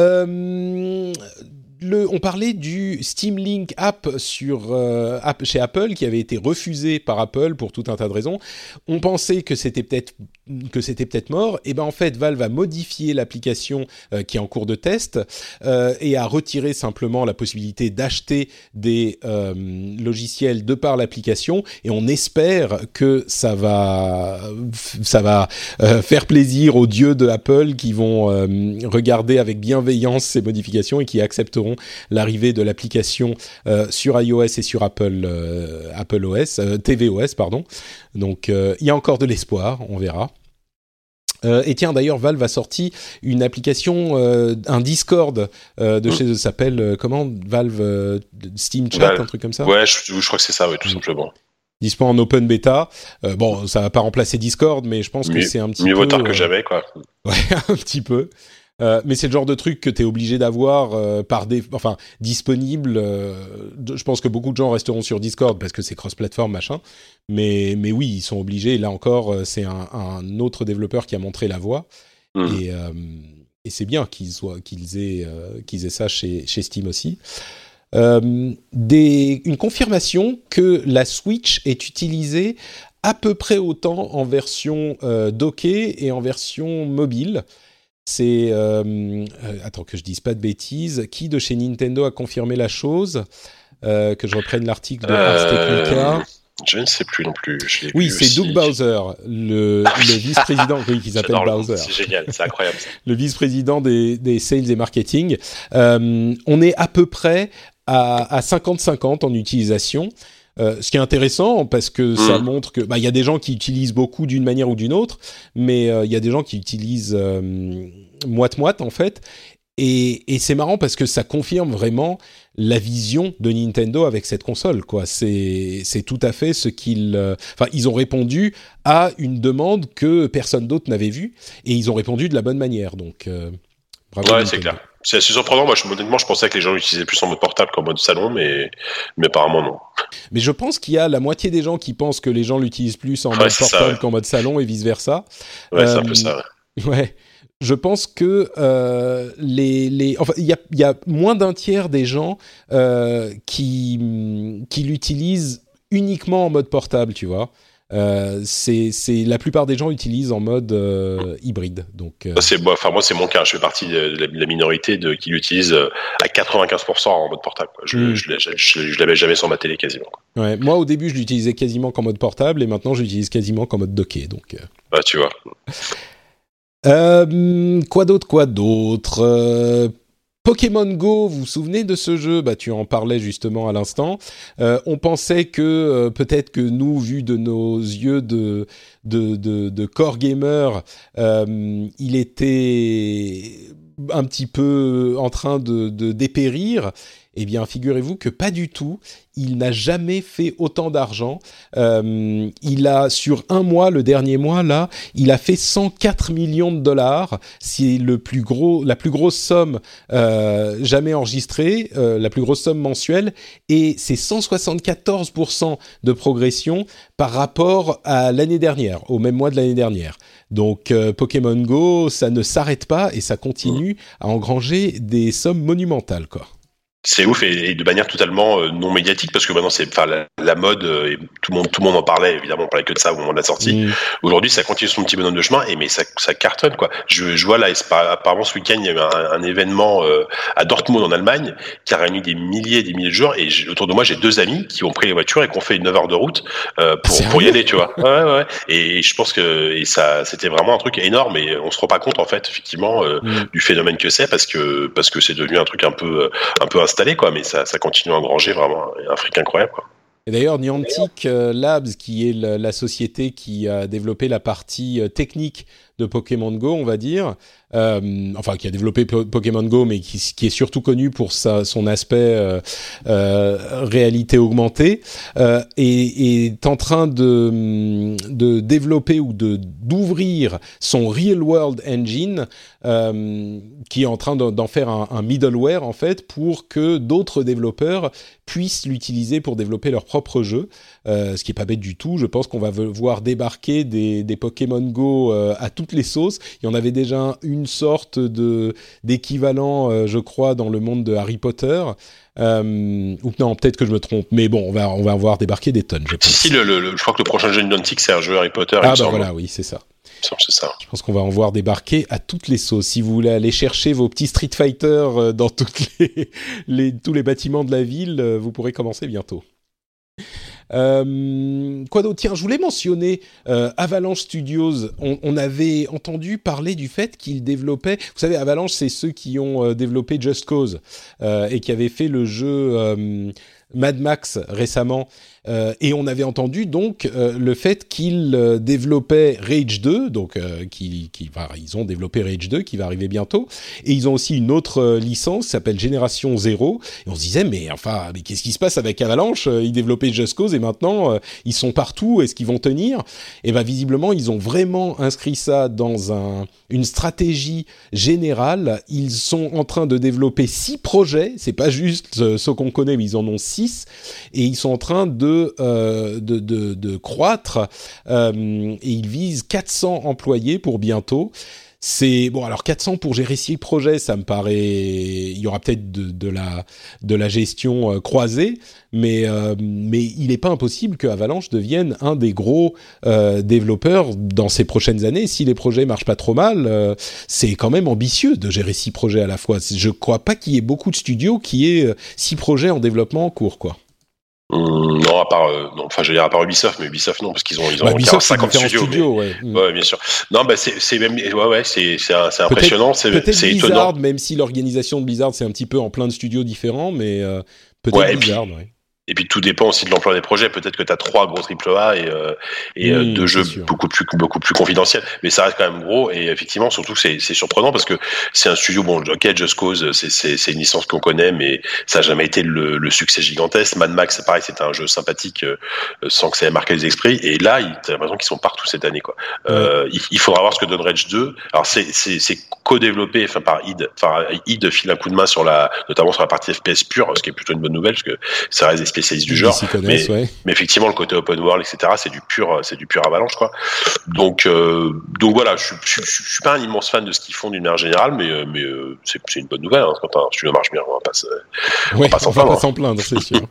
Euh, Le, on parlait du Steam Link App sur, euh, app, chez Apple qui avait été refusé par Apple pour tout un tas de raisons. On pensait que c'était peut-être que c'était peut-être mort. Et ben en fait, Valve a modifié l'application euh, qui est en cours de test euh, et a retiré simplement la possibilité d'acheter des euh, logiciels de par l'application. Et on espère que ça va, ça va euh, faire plaisir aux dieux de Apple qui vont euh, regarder avec bienveillance ces modifications et qui accepteront l'arrivée de l'application euh, sur iOS et sur Apple, euh, Apple O S, euh, tvOS, pardon. Donc, euh, il y a encore de l'espoir, on verra. Euh, et tiens, d'ailleurs, Valve a sorti une application, euh, un Discord euh, de mmh. chez eux, ça s'appelle euh, comment Valve euh, Steam Chat, Valve. Un truc comme ça. Ouais, je, je crois que c'est ça, ouais, tout mmh. simplement. Dispo en open bêta. Euh, bon, ça va pas remplacer Discord, mais je pense mieux, que c'est un petit mieux peu... Mieux vaut tard que euh, jamais, quoi. Ouais, un petit peu. Euh, mais c'est le genre de truc que tu es obligé d'avoir euh, par des, enfin disponible. Euh, je pense que beaucoup de gens resteront sur Discord parce que c'est cross-platform machin. Mais mais oui, ils sont obligés. Et là encore, euh, c'est un, un autre développeur qui a montré la voie. Mmh. Et, euh, et c'est bien qu'ils soient, qu'ils aient euh, qu'ils aient ça chez chez Steam aussi. Euh, des, une confirmation que la Switch est utilisée à peu près autant en version euh, dockée et en version mobile. C'est... Euh, euh, attends, que je dise pas de bêtises. Qui de chez Nintendo a confirmé la chose euh, Que je reprenne l'article de Ars Technica. Euh, je ne sais plus non plus. Je oui, c'est aussi. Doug Bowser, le, le vice-président, oui, qui s'appelle Bowser. C'est génial, c'est incroyable. Ça. Le vice-président des, des sales et marketing. Euh, on est à peu près à, à cinquante cinquante en utilisation. Euh, ce qui est intéressant parce que mmh. ça montre que bah il y a des gens qui utilisent beaucoup d'une manière ou d'une autre, mais il euh, y a des gens qui utilisent euh, moite-moite en fait. Et, et c'est marrant parce que ça confirme vraiment la vision de Nintendo avec cette console, quoi. C'est c'est tout à fait ce qu'ils, enfin euh, ils ont répondu à une demande que personne d'autre n'avait vue et ils ont répondu de la bonne manière. Donc euh, bravo. Ouais, Nintendo. C'est clair. C'est assez surprenant. Moi, je, honnêtement, je pensais que les gens l'utilisaient plus en mode portable qu'en mode salon, mais, mais apparemment non. Mais je pense qu'il y a la moitié des gens qui pensent que les gens l'utilisent plus en ouais, mode portable ça, ouais. qu'en mode salon et vice versa. Ouais, euh, c'est un peu ça. Ouais. ouais. Je pense que euh, les les enfin il y a il y a moins d'un tiers des gens euh, qui qui l'utilisent uniquement en mode portable, tu vois. Euh, c'est c'est la plupart des gens utilisent en mode euh, hybride. Donc euh... c'est moi enfin moi c'est mon cas, je fais partie de la, de la minorité de qui l'utilise à quatre-vingt-quinze pour cent en mode portable, quoi. Je mm. je, je, je, je l'avais jamais sur ma télé quasiment, quoi. Ouais, moi au début je l'utilisais quasiment qu'en mode portable et maintenant je l'utilise quasiment qu'en mode docké, donc euh... bah tu vois. Euh, quoi d'autre, quoi d'autre euh, Pokémon Go, vous vous souvenez de ce jeu ? Bah, tu en parlais justement à l'instant. Euh, on pensait que euh, peut-être que nous, vu de nos yeux de de de, de core gamer, euh, il était un petit peu en train de, de dépérir. Eh bien, figurez-vous que pas du tout. Il n'a jamais fait autant d'argent. Euh, il a, sur un mois, le dernier mois, là, il a fait cent quatre millions de dollars. C'est le plus gros, la plus grosse somme euh, jamais enregistrée, euh, la plus grosse somme mensuelle. Et c'est cent soixante-quatorze pour cent de progression par rapport à l'année dernière, au même mois de l'année dernière. Donc, euh, Pokémon Go, ça ne s'arrête pas et ça continue à engranger des sommes monumentales, quoi. C'est ouf et, et de manière totalement euh, non médiatique parce que maintenant c'est enfin la, la mode euh, et tout le monde tout le monde en parlait, évidemment on parlait que de ça au moment de la sortie. Mmh. Aujourd'hui ça continue son petit bonhomme de chemin et mais ça ça cartonne, quoi. Je, je vois là apparemment ce week-end il y a eu un, un événement euh, à Dortmund en Allemagne qui a réuni des milliers et des milliers de joueurs et autour de moi j'ai deux amis qui ont pris les voitures et qui ont fait une neuf heures de route euh, pour c'est pour y aller, tu vois. Ouais ouais. Et je pense que et ça c'était vraiment un truc énorme et on se rend pas compte en fait effectivement euh, mmh. du phénomène que c'est parce que parce que c'est devenu un truc un peu un peu installé, quoi, mais ça, ça continue à engranger vraiment un fric incroyable, quoi. Et d'ailleurs, Niantic euh, Labs, qui est la, la société qui a développé la partie euh, technique de Pokémon Go, on va dire, euh, enfin qui a développé po- Pokémon Go, mais qui, qui est surtout connu pour sa, son aspect euh, euh, réalité augmentée, euh, et est en train de, de développer ou de d'ouvrir son Real World Engine, euh, qui est en train de, d'en faire un, un middleware en fait pour que d'autres développeurs puissent l'utiliser pour développer leurs propres jeux, euh, ce qui est pas bête du tout. Je pense qu'on va voir débarquer des, des Pokémon Go euh, à toutes les sauces. Il y en avait déjà une sorte de d'équivalent, euh, je crois, dans le monde de Harry Potter. Euh, ou non, peut-être que je me trompe, mais bon, on va on va voir débarquer des tonnes. Je pense. Si, le, le, le, je crois que le prochain jeu de Niantic c'est un jeu Harry Potter. Ah bah voilà, oui, c'est ça. C'est ça. Je pense qu'on va en voir débarquer à toutes les sauces. Si vous voulez aller chercher vos petits Street Fighter dans toutes les, les, tous les bâtiments de la ville, vous pourrez commencer bientôt. Euh, quoi d'autre ? Tiens, je voulais mentionner euh, Avalanche Studios. On, on avait entendu parler du fait qu'ils développaient. Vous savez, Avalanche, c'est ceux qui ont euh, développé Just Cause euh, et qui avaient fait le jeu euh, Mad Max récemment. Euh, et on avait entendu donc euh, le fait qu'ils euh, développaient Rage deux, donc euh, qui, qui va, ils ont développé Rage deux qui va arriver bientôt, et ils ont aussi une autre euh, licence qui s'appelle Génération Zéro. Et on se disait mais enfin mais qu'est-ce qui se passe avec Avalanche ? Ils développaient Just Cause et maintenant euh, ils sont partout. Est-ce qu'ils vont tenir ? Et ben visiblement ils ont vraiment inscrit ça dans un une stratégie générale. Ils sont en train de développer six projets. C'est pas juste euh, ceux qu'on connaît, mais ils en ont six, et ils sont en train de Euh, de, de, de croître euh, et ils visent quatre cents employés pour bientôt. C'est bon, alors quatre cents pour gérer six projets, ça me paraît. Il y aura peut-être de, de la de la gestion euh, croisée, mais euh, mais il n'est pas impossible que Avalanche devienne un des gros euh, développeurs dans ces prochaines années. Si les projets marchent pas trop mal, euh, c'est quand même ambitieux de gérer six projets à la fois. Je crois pas qu'il y ait beaucoup de studios qui aient six projets en développement en cours, quoi. Hum, non, à part, euh, non, enfin, je veux dire à part Ubisoft, mais Ubisoft non, parce qu'ils ont, ils ont bah, Ubisoft, cinquante studios. studios mais... ouais. ouais, bien sûr. Non, bah c'est, c'est même, ouais, ouais, c'est, c'est, c'est impressionnant, c'est, peut-être c'est Blizzard, étonnant. Même si l'organisation de Blizzard c'est un petit peu en plein de studios différents, mais euh, peut-être ouais, Blizzard, et puis, ouais. Et puis tout dépend aussi de l'emploi des projets. Peut-être que tu as trois gros triple A et, euh, et mmh, deux jeux sûr. beaucoup plus beaucoup plus confidentiels, mais ça reste quand même gros. Et effectivement, surtout c'est, c'est surprenant parce que c'est un studio. Bon, ok, Just Cause, c'est, c'est, c'est une licence qu'on connaît, mais ça a jamais été le, le succès gigantesque. Mad Max, c'est pareil, c'était un jeu sympathique euh, sans que ça ait marqué les esprits. Et là, t'as l'impression qu'ils sont partout cette année, quoi. Ouais. Euh, il, il faudra voir ce que donne Rage deux. Alors c'est c'est, c'est co-développé, enfin par id. Enfin id file un coup de main sur la, notamment sur la partie F P S pure, ce qui est plutôt une bonne nouvelle parce que ça reste des spécialistes du genre. Mais, ouais. mais effectivement, le côté open world, et cetera, c'est du pur, c'est du pur Avalanche, quoi. Donc, euh, donc voilà, je, je, je, je suis pas un immense fan de ce qu'ils font d'une manière générale, mais, mais euh, c'est, c'est une bonne nouvelle hein, quand un studio marche bien. On va pas, se, ouais, on va pas s'en plaindre. On va pas s'en plaindre, c'est sûr.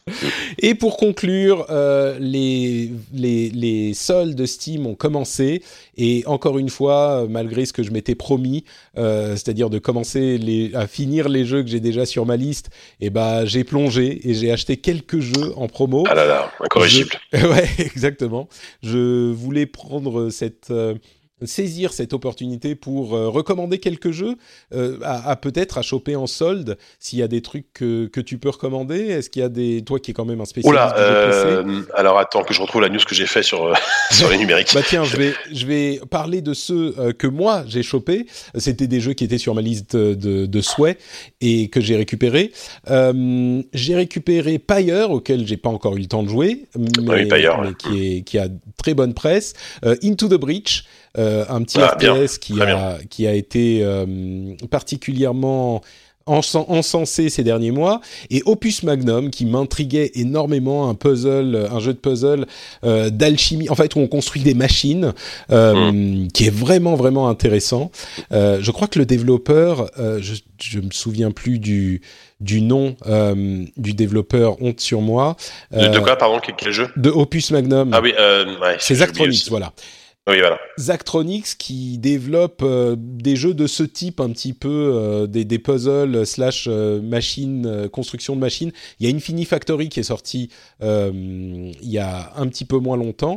Et pour conclure, euh, les, les, les soldes Steam ont commencé et encore une fois, malgré ce que je m'étais promis, euh, c'est-à-dire de commencer les, à finir les jeux que j'ai déjà sur ma liste, et bah, j'ai plongé et j'ai acheté quelques jeux en promo. Ah là là, incorrigible. Je... Ouais, exactement. Je voulais prendre cette... Euh, saisir cette opportunité pour euh, recommander quelques jeux euh, à, à peut-être à choper en solde s'il y a des trucs que, que tu peux recommander. Est-ce qu'il y a des toi qui est quand même un spécialiste Oula, du jeu euh, P C. Alors attends que je retrouve la news que j'ai fait sur sur les numériques. Bah tiens, je vais je vais parler de ceux euh, que moi j'ai chopés. C'était des jeux qui étaient sur ma liste de, de souhaits et que j'ai récupérés. Euh, j'ai récupéré Pyre auquel j'ai pas encore eu le temps de jouer, mais, oui, Pyre, mais ouais. qui est qui a très bonne presse. Euh, Into the Breach. Euh, un petit ah, F P S qui a, bien. qui a été euh, particulièrement encensé ces derniers mois, et Opus Magnum qui m'intriguait énormément, un puzzle, un jeu de puzzle euh, d'alchimie, en fait où on construit des machines, euh, mmh. qui est vraiment vraiment intéressant. Euh, je crois que le développeur, euh, je je me souviens plus du du nom euh, du développeur, honte sur moi. Euh, de, de quoi, pardon, quel, quel jeu ? De Opus Magnum. Ah oui, euh, ouais, c'est Zachtronics, voilà. Oui, voilà. Zachtronics qui développe euh, des jeux de ce type, un petit peu euh, des, des puzzles slash euh, machines, euh, construction de machines. Il y a Infinifactory qui est sorti euh, il y a un petit peu moins longtemps.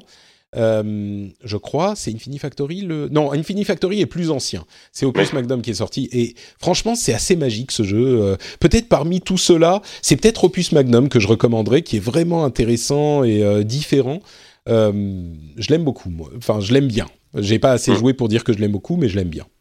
Euh, je crois, c'est Infinifactory le... Non, Infinifactory est plus ancien. C'est Opus oui. Magnum qui est sorti. Et franchement, c'est assez magique ce jeu. Euh, peut-être parmi tout cela, c'est peut-être Opus Magnum que je recommanderais, qui est vraiment intéressant et euh, différent. Euh, je l'aime beaucoup, moi. Enfin, je l'aime bien. J'ai pas assez mmh. joué pour dire que je l'aime beaucoup, mais je l'aime bien.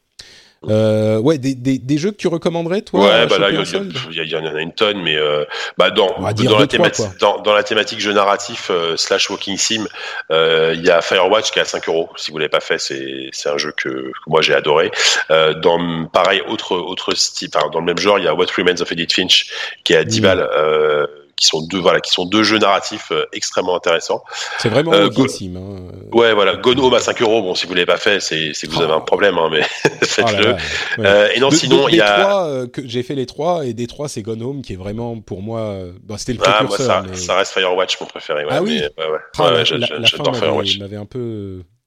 Euh, ouais, des, des, des jeux que tu recommanderais, toi? Ouais, bah là, il y, y, y en a une tonne, mais euh, bah dans dans la, thématique, dans, dans la thématique jeu narratif euh, slash walking sim, il euh, y a Firewatch qui est à cinq euros. Si vous l'avez pas fait, c'est c'est un jeu que, que moi j'ai adoré. Euh, dans pareil, autre autre style, enfin, dans le même genre, il y a What Remains of Edith Finch qui est à dix mmh. balles. Euh, qui sont deux voilà qui sont deux jeux narratifs euh, extrêmement intéressants. C'est vraiment euh, Go- sim, hein. Ouais, voilà, Gone Home à cinq euros. Bon, si vous l'avez pas fait, c'est c'est que vous oh. avez un problème, hein, mais faites-le. Oh là là, ouais. euh, et non, de, sinon il y a trois, euh, que j'ai fait les trois, et des trois c'est Gone Home qui est vraiment pour moi euh, bah, c'était le précurseur. Ah, moi ça, mais... ça reste Firewatch mon préféré. Ouais, ah oui. Mais, ouais, ouais. Ah, ouais, la, ouais, la, la j'adore fin Firewatch. m'avait un peu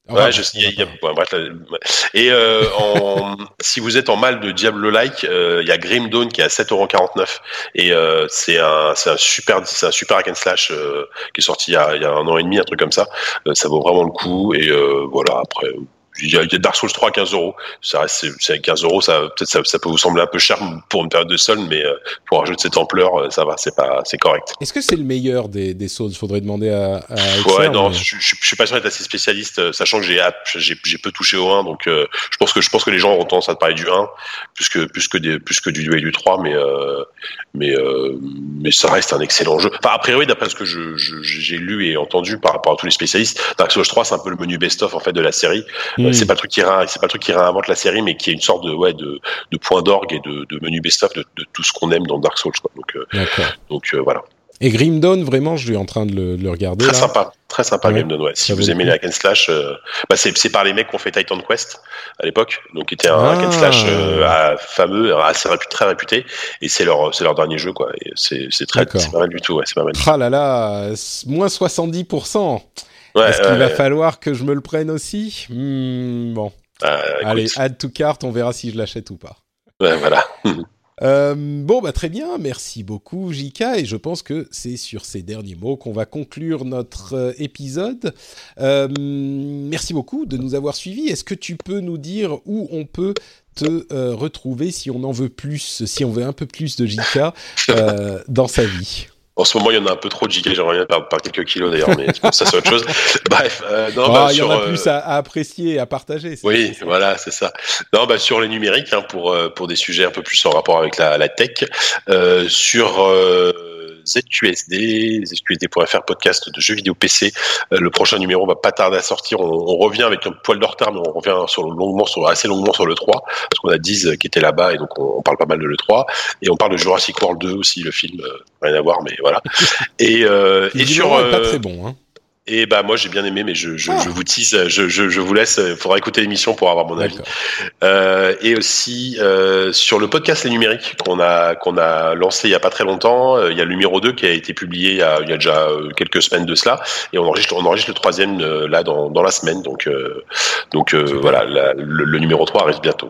Ouais, je sais. Y a, bon, bref, là, et euh, en, si vous êtes en mal de Diablo-like, il euh, y a Grim Dawn qui est à sept euros quarante-neuf et euh, c'est un, c'est un super, c'est un super hack and slash euh, qui est sorti il y a, il y a un an et demi, un truc comme ça. Euh, ça vaut vraiment le coup et euh, voilà. Après, il y a Dark Souls trois à quinze euros. Ça reste, c'est, c'est quinze euros. Ça, peut-être, ça, ça peut vous sembler un peu cher pour une période de solde, mais euh, pour un jeu de cette ampleur, ça va, c'est pas, c'est correct. Est-ce que c'est le meilleur des, des Souls? Faudrait demander à, à Excel, Ouais, non, mais... je, je, je suis pas sûr d'être assez spécialiste, sachant que j'ai, j'ai, j'ai peu touché au un, donc euh, je pense que je pense que les gens auront tendance à te parler du un, plus que plus que des, plus que du deux et du trois, mais euh, mais euh, mais ça reste un excellent jeu. Enfin, a priori, d'après ce que je, je, j'ai lu et entendu par rapport à tous les spécialistes, Dark Souls trois, c'est un peu le menu best-of en fait de la série. Mmh. Euh, c'est pas le truc qui ré, c'est pas le truc qui réinvente la série, mais qui est une sorte de ouais de de point d'orgue et de, de menu best-of de, de tout ce qu'on aime dans Dark Souls, quoi. Donc euh, donc euh, voilà. Et Grim Dawn, vraiment, je suis en train de le, de le regarder. Très là. sympa, très sympa, ouais. Grim Dawn, ouais. Si ça vous aimez les hack and slash, euh, bah c'est, c'est par les mecs qui ont fait Titan Quest à l'époque, donc qui était un ah. hack and slash euh, à, fameux, assez réputé, très réputé, et c'est leur, c'est leur dernier jeu, quoi. Et c'est, c'est très, D'accord. c'est pas mal du tout, ouais, c'est pas mal. Ah là là, moins soixante-dix pour cent. Ouais, Est-ce qu'il ouais, va ouais. falloir que je me le prenne aussi? hmm, Bon. Euh, Allez, add to cart, on verra si je l'achète ou pas. Ouais, voilà. Euh, bon bah très bien, merci beaucoup J K, et je pense que c'est sur ces derniers mots qu'on va conclure notre euh, épisode. Euh, merci beaucoup de nous avoir suivis. Est-ce que tu peux nous dire où on peut te euh, retrouver si on en veut plus, si on veut un peu plus de J K euh, dans sa vie? En ce moment, il y en a un peu trop de J K, j'aimerais bien perdre par quelques kilos d'ailleurs, mais ça c'est autre chose. Bref, euh, non, oh, bah, il sur, y en a plus à, à apprécier, à partager. C'est oui, c'est voilà, c'est ça. Non, bah sur les numériques, hein, pour pour des sujets un peu plus en rapport avec la, la tech, euh, sur euh, Z Q S D, Z Q S D point F R, podcast de jeux vidéo P C. Euh, le prochain numéro va pas tarder à sortir. On, on revient avec un poil de retard, mais on revient sur longuement, sur, assez longuement sur le trois, parce qu'on a Diz qui était là-bas, et donc on, on parle pas mal de l'E trois. Et on parle de Jurassic World deux aussi, le film, euh, rien à voir, mais voilà. Et, euh, et sur... Euh, pas très bon, hein. Et bah moi j'ai bien aimé, mais je, je, ah. je vous tease, je, je, je vous laisse. Il faudra écouter l'émission pour avoir mon avis. Euh, et aussi euh, sur le podcast Les Numériques qu'on a qu'on a lancé il y a pas très longtemps, euh, il y a le numéro deux qui a été publié il y a, il y a déjà quelques semaines de cela, et on enregistre on enregistre le troisième euh, là dans dans la semaine. Donc euh, donc euh, voilà, la, le, le numéro trois arrive bientôt.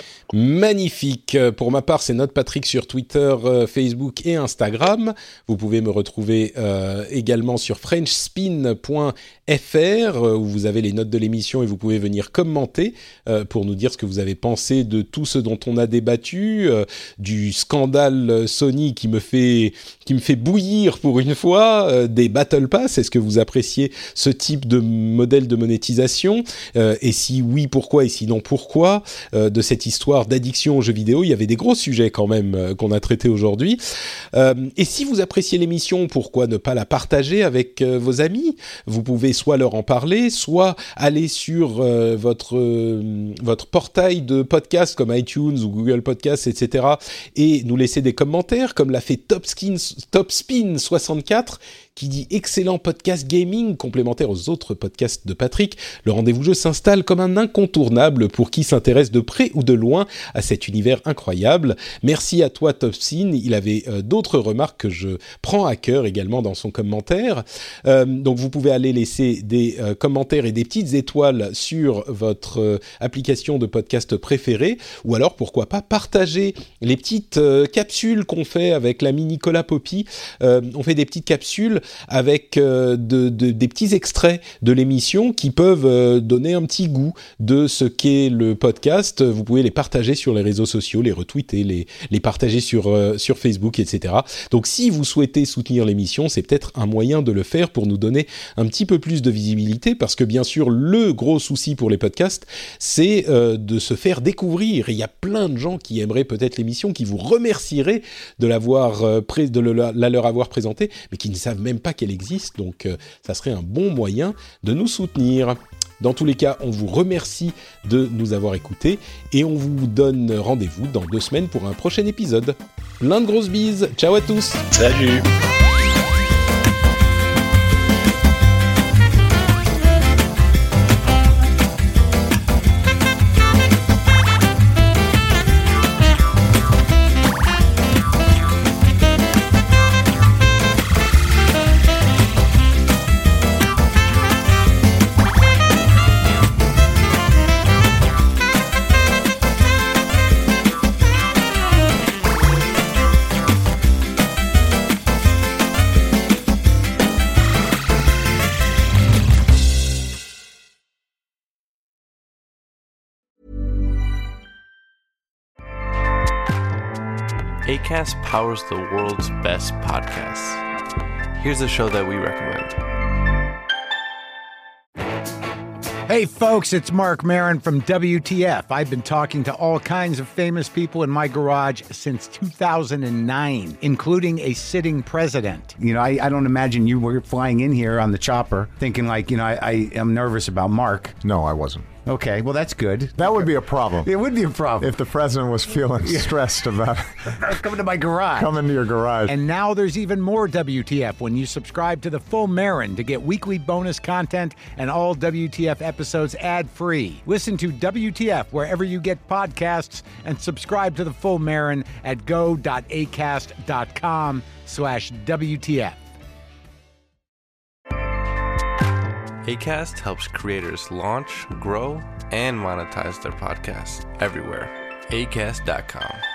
Magnifique. Pour ma part, c'est Note Patrick sur Twitter, euh, Facebook et Instagram. Vous pouvez me retrouver euh, également sur french spin point f r euh, où vous avez les notes de l'émission et vous pouvez venir commenter euh, pour nous dire ce que vous avez pensé de tout ce dont on a débattu, euh, du scandale Sony qui me fait qui me fait bouillir pour une fois, euh, des Battle Pass. Est-ce que vous appréciez ce type de modèle de monétisation, euh, et si oui, pourquoi, et sinon pourquoi, euh, de cette histoire d'addiction aux jeux vidéo. Il y avait des gros sujets quand même euh, qu'on a traités aujourd'hui. Euh, et si vous appréciez l'émission, pourquoi ne pas la partager avec euh, vos amis? Vous pouvez soit leur en parler, soit aller sur euh, votre euh, votre portail de podcast comme iTunes ou Google Podcasts, et cetera, et nous laisser des commentaires, comme l'a fait Topspin, Topspin soixante-quatre, qui dit « Excellent podcast gaming, complémentaire aux autres podcasts de Patrick. Le rendez-vous jeu s'installe comme un incontournable pour qui s'intéresse de près ou de loin à cet univers incroyable. » Merci à toi, Topsin. Il avait euh, d'autres remarques que je prends à cœur également dans son commentaire. Euh, donc, vous pouvez aller laisser des euh, commentaires et des petites étoiles sur votre euh, application de podcast préférée, ou alors, pourquoi pas, partager les petites euh, capsules qu'on fait avec l'ami Nicolas Poppy. Euh, on fait des petites capsules avec euh, de, de, des petits extraits de l'émission qui peuvent euh, donner un petit goût de ce qu'est le podcast. Vous pouvez les partager sur les réseaux sociaux, les retweeter, les, les partager sur, euh, sur Facebook, et cetera. Donc si vous souhaitez soutenir l'émission, c'est peut-être un moyen de le faire pour nous donner un petit peu plus de visibilité, parce que bien sûr, le gros souci pour les podcasts, c'est euh, de se faire découvrir. Et il y a plein de gens qui aimeraient peut-être l'émission, qui vous remercieraient de, l'avoir, euh, pré- de le, la, la leur avoir présentée, mais qui ne savent même pas qu'elle existe, donc euh, ça serait un bon moyen de nous soutenir. Dans tous les cas, on vous remercie de nous avoir écoutés et on vous donne rendez-vous dans deux semaines pour un prochain épisode. Plein de grosses bises, ciao à tous. Salut. Acast powers the world's best podcasts. Here's a show that we recommend. Hey folks, it's Mark Maron from W T F. I've been talking to all kinds of famous people in my garage since two thousand nine, including a sitting president. You know, I, I don't imagine you were flying in here on the chopper thinking like, you know, I, I am nervous about Mark. No, I wasn't. Okay, well, that's good. That would be a problem. It would be a problem. If the president was feeling stressed about coming to my garage. Coming to your garage. And now there's even more W T F when you subscribe to the Full Marin to get weekly bonus content and all W T F episodes ad-free. Listen to W T F wherever you get podcasts and subscribe to the Full Marin at go.acast.com slash WTF. Acast helps creators launch, grow, and monetize their podcasts everywhere. acast dot com.